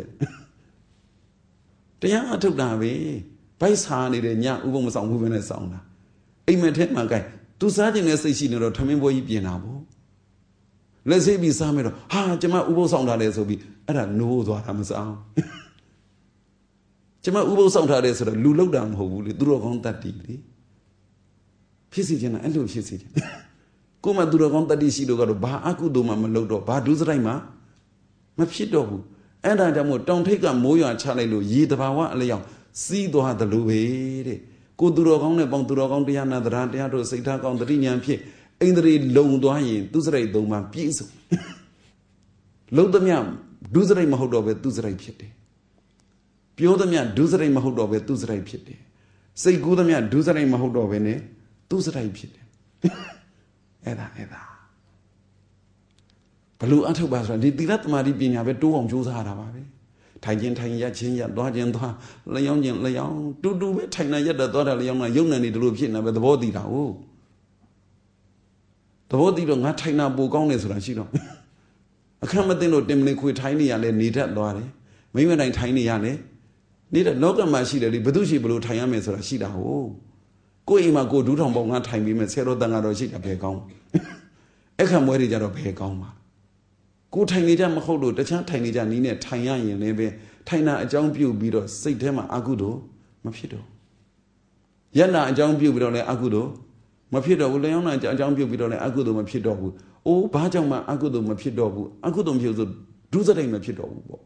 တရားအထုတ်တာပဲဗိုက်စားနေတဲ့ညဥပုံမဆောင်ဘူးပဲနဲ့ဆောင်တာအိမ်မက်ထဲမှာကြိုက်သူစားခြင်းနဲ့စိတ်ရှိနေတော့ထမင်းပွဲကြီးပြင်တာပေါ့လက်ဆေးပြီးစားမယ်တော့ဟာကျမဥပုသ်ဆောင်ထားတယ်ဆိုပြီးအဲ့ဒါနိုးသွားတာမစားကျမဥပုသ်ဆောင်ထားတယ်ဆိုတော့လူလောက်တာမဟုတ်ဘူးလေသူတော်ကောင်းတတ်တည်လေဖြစ်စီခြင်းလားအဲ့လိုဖြစ်စီခြင်းကိုယ်မှသူတော်ကောင်းတတ်တည်ရှိလို့ကတော့ဘာအကုသိုလ်မှမလုပ်တော့ဘာဒုစရိုက်မှမဖြစ်တော့ဘူးအဲ့ဒါကြောင့်မို့တောင်ထိပ်ကမိုးရွာချလိုက်လို့ရေတဘာဝအလျောက်စီးသွားတယ်လို့ပဲတဲ့ကိုသူတော်ကောင်းနဲ့ပေါင်းသူတော်ကောင်းတရားနာတရားတို့စိတ်ထားကောင်းတတိညာဖြစ်အိန္ဒြေလုံသွားရင်သူစရိုက်သုံးပါပြည့်စုံလုံသမျှဒုစရိုက်မဟုတ်တော့ပဲသူစရိုက်ဖြစ်တယ်ပြောသမျှဒုစရိုက်မဟုတ်တော့ပဲသူစရိုက်ဖြစ်တယ်စိတ်ကူးသမျှဒုစရိုက်မဟုတ်တော့ပဲနဲ့သူစရိုက်ဖြစ်တယ်အဲ့ဒါဘလို့အထုတ်ပါဆိုတာဒီသီလသမာဓိပညာပဲတိုးအောင်ကြိုးစားရတာပါပဲထိုင်ခြင်းထိုင်ရခြင်းရသွားခြင်းသွားလျောင်းခြင်းလျောင်းတူပဲထိုင်နေရတဲ့သွားတာလျောင်းတာယုံနေတယ်လို့ဖြစ်နေပဲသဘောတည်တာဟုတ်သဘောတည်တော့ငါထိုင်တာပိုကောင်းတယ်ဆိုတာရှိတော့အခက်မသိလို့တင်မနေခွေထိုင်နေရလဲနေတတ်သွားတယ်မိမတိုင်ထိုင်နေရလဲနေတဲ့လောကမှာရှိတယ်လေဘု து ရှိဘလို့ထိုင်ရမယ်ဆိုတာရှိတာဟုတ်ကိုယ်အိမ်မှာကိုဒူးထောင်ပေါင်းငါထိုင်ပြီးမယ်ဆယ်တော်တန်ကတော့ရှိတာဘယ်ကောင်းအခန့်မွဲတွေကြတော့ဘယ်ကောင်းပါကိုထိုင်နေကြမဟုတ်လို့တခြားထိုင်နေကြနီးနဲ့ထိုင်ရရင်လည်းပဲထိုင်တာအကြောင်းပြုပြီးတော့စိတ်ထဲမှာအကုသိုလ်မဖြစ်တော့ယန္နာအကြောင်းပြုပြီးတော့လည်းအကုသိုလ်မဖြစ်တော့ဘူးလျောင်းနာအကြောင်းပြုပြီးတော့လည်းအကုသိုလ်မဖြစ်တော့ဘူးအိုးဘာကြောင့်မှအကုသိုလ်မဖြစ်တော့ဘူးအကုသိုလ်မဖြစ်ဆိုဒုစရိုက်မဖြစ်တော့ဘူးပေါ့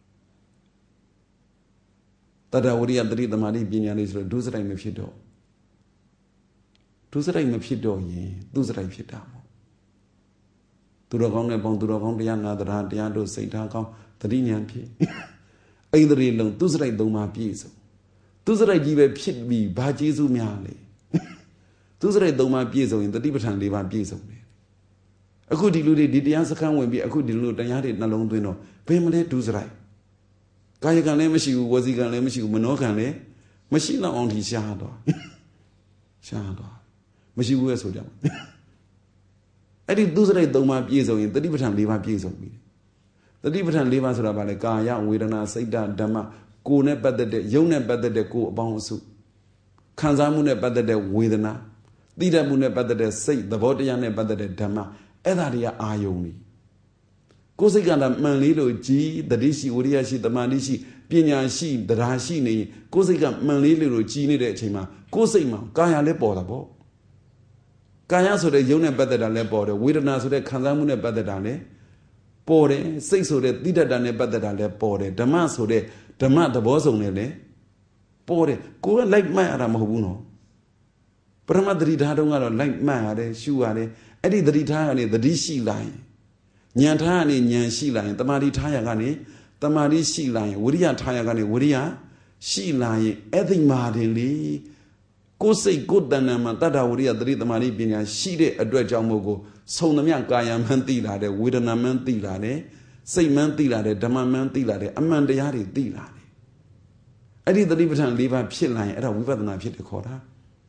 တတဝရိယတတိသမာဓိပညာလေးဆိုတော့ဒုစရိုက်မဖြစ်တော့ဒုစရိုက်မဖြစ်တော့ရင်သူစရိုက်ဖြစ်တာပေါ့သူတော်ကောင်းနဲ့ပေါင်းသူတော်ကောင်းတရားနာတရားတို့စိတ်ထားကောင်းတတိဉာဏ်ဖြစ်အိန္ဒြေလုံးသူစရိုက်သုံးပါးပြည့်စုံသူစရိုက်ကြီးပဲဖြစ်ပြီးဘာကျေးဇူးများလဲသူစရိုက်သုံးပါးပြည့်စုံရင်တတိပဋ္ဌာန်၄ပါးပြည့်စုံတယ်အခုဒီလူတွေဒီတရားစခန်းဝင်ပြီးအခုဒီလူတရားတွေနှလုံးသွင်းတော့ဘယ်မလဲဒုစရိုက်ကာယကံလည်းမရှိဘူးဝစီကံလည်းမရှိဘူးမနောကံလည်းမရှိတော့အောင်ထိရှားတော့မရှိဘူးရဲ့ဆိုကြပါအဲ့ဒီသူစရိုက်သုံးပါးပြည့်စုံရင်တတိပဋ္ဌာန်၄ပါးပြည့်စုံပြီတတိပဋ္ဌာန်၄ပါးဆိုတာဘာလဲကာယဝေဒနာစိတ်ဓမ္မကိုယ်နဲ့ပတ်သက်တဲ့ယုံနဲ့ပတ်သက်တဲ့ကိုယ်အပေါင်းအစုခံစားမှုနဲ့ပတ်သက်တဲ့ဝေဒနာသိတတ်မှုနဲ့ပတ်သက်တဲ့စိတ်သဘောတရားနဲ့ပတ်သက်တဲ့ဓမ္မအဲ့ဒါတွေကအာယုံတွေကိုယ်စိတ်ကမှန်လေးလို့ကြည်တတိရှိဝိရိယရှိတမာတိရှိပညာရှိတရားရှိနေကိုယ်စိတ်ကမှန်လေးလို့ကြည်နေတဲ့အချိန်မှာကိုယ်စိတ်မှာကာယလည်းပေါ်တာပေါ့ကာယဆိုတဲ့ယုံနဲ့ပတ်သက်တာလည်းပေါ်တယ်ဝေဒနာဆိုတဲ့ခံစားမှုနဲ့ပတ်သက်တာလည်းပေါ်တယ်စိတ်ဆိုတဲ့သိတတ်တာနဲ့ပတ်သက်တာလည်းပေါ်တယ်ဓမ္မဆိုတဲ့ဓမ္မသဘောဆောင်နဲ့လည်းပေါ်တယ်ကိုယ်ကလိုက်မှတ်ရတာမဟုတ်ဘူးနော်ပရမတ္တိဓာတ်တုံးကတော့လိုက်မှတ်ရတယ်ရှုရတယ်အဲ့ဒီတတိထားကနေတတိရှိလာရင်ဉာဏ်ထားကနေဉာဏ်ရှိလာရင်တမာတိထားရကနေတမာတိရှိလာရင်ဝိရိယထားရကနေဝိရိယရှိလာရင်အဲ့ဒီမှာတင်လေကိုယ်စိတ်ကိုယ်တဏ္ဍာမှာတတ္တဝရိယတတိတမာတိပညာရှိတဲ့အတွက်ကြောင့်မို့ကိုဆုံသမျှကာယမှန်းသိလာတယ်ဝေဒနာမှန်းသိလာတယ်စိတ်မှန်းသိလာတယ်ဓမ္မမှန်းသိလာတယ်အမှန်တရားတွေသိလာတယ်အဲ့ဒီတတိပဋ္ဌာန်၄ပါးဖြစ်လာရင်အဲ့ဒါဝိပဿနာဖြစ်တယ်ခေါ်တာ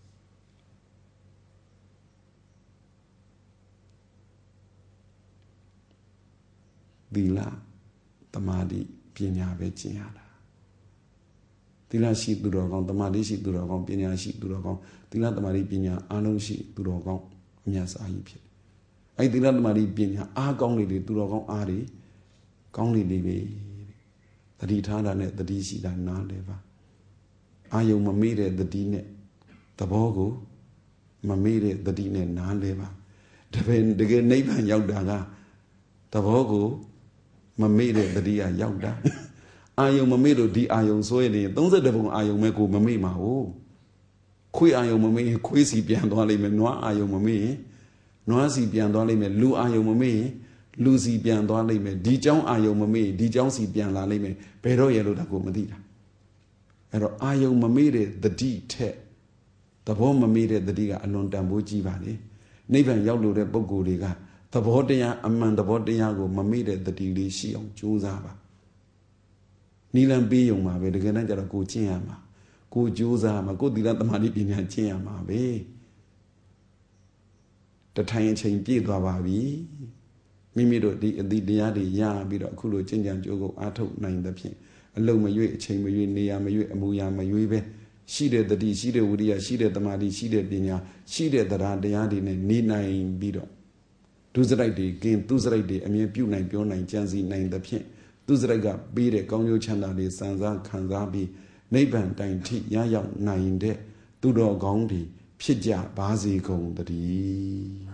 သီလသမာဓိပညာပဲကျင့်ရတာသီလရှိသူတော်ကောင်းသမာဓိရှိသူတော်ကောင်းပညာရှိသူတော်ကောင်းသီလသမာဓိပညာအားလုံးရှိသူတော်ကောင်းအမြတ်စာကြီးဖြစ်အဲ့သီလသမာဓိပညာအားကောင်းနေလေသူတော်ကောင်းအားတွေကောင်းနေလေပဲတတိထားတာနဲ့တတိရှိတာနားလဲပါအာယုံမမေ့တဲ့တတိနဲ့သဘောကိုမမေ့တဲ့တတိနဲ့နားလဲပါတကယ်နိဗ္ဗာန်ရောက်တာကသဘောကိုမမေ့တဲ့တတိကရောက်တာအာယုံမမေ့လို့ဒီအာယုံဆိုရင်32ပုံအာယုံမဲ့ကိုမမေ့မှာဟုတ်ခွေးအာယုံမမေ့ရင်ခွေးစီပြန်သွားလိမ့်မယ်နွားအာယုံမမေ့ရင်နွားစီပြန်သွားလိမ့်မယ်လူအာယုံမမေ့ရင်လူစီပြန်သွားလိမ့်မယ်ဒီเจ้าအာယုံမမေ့ရင်ဒီเจ้าစီပြန်လာလိမ့်မယ်ဘယ်တော့ရလို့တာကိုမသိတာအဲ့တော့အာယုံမမေ့တဲ့တတိထက်သဘောမမေ့တဲ့တတိကအလွန်တန်ဖိုးကြီးပါလေနိဗ္ဗာန်ရောက်လို့တဲ့ပုဂ္ဂိုလ်တွေကသဘောတရားအမှန်သဘောတရားကိုမမေ့တဲ့တတိလေးရှိအောင်ကြိုးစားပါနီလံပေးယုံမှာပဲတကယ်တမ်းကျတော့ကိုကျင့်ရမှာကိုကြိုးစားမှာကိုသီလသမာဓိပညာကျင့်ရမှာပဲတထိုင်အချိန်ပြည့်သွားပါပြီမိမိတို့ဒီအသည့်တရားတွေရပြီးတော့အခုလိုကျင့်ကြံကြိုးကိုအားထုတ်နိုင်သဖြင့်အလုံးမရွေ့အချိန်မရွေ့နေရာမရွေ့အမူအရာမရွေ့ပဲရှိတဲ့တတိရှိတဲ့ဝိရိယရှိတဲ့သမာဓိရှိတဲ့ပညာရှိတဲ့တရားတွေနဲ့နေနိုင်ပြီးတော့ဒုစရိုက်တွေကင်းသူစရိုက်တွေအမြင်ပြုနိုင်ပြောနိုင်ကြံစည်နိုင်သဖြင့်သူစရိုက်ကပေးတဲ့ကောင်းကျိုးချမ်းသာတွေစံစားခံစားပြီးနိဗ္ဗာန်တိုင်ထိရရောက်နိုင်တဲ့သူတော်ကောင်းတွေဖြစ်ကြပါစေကုန်သတည်း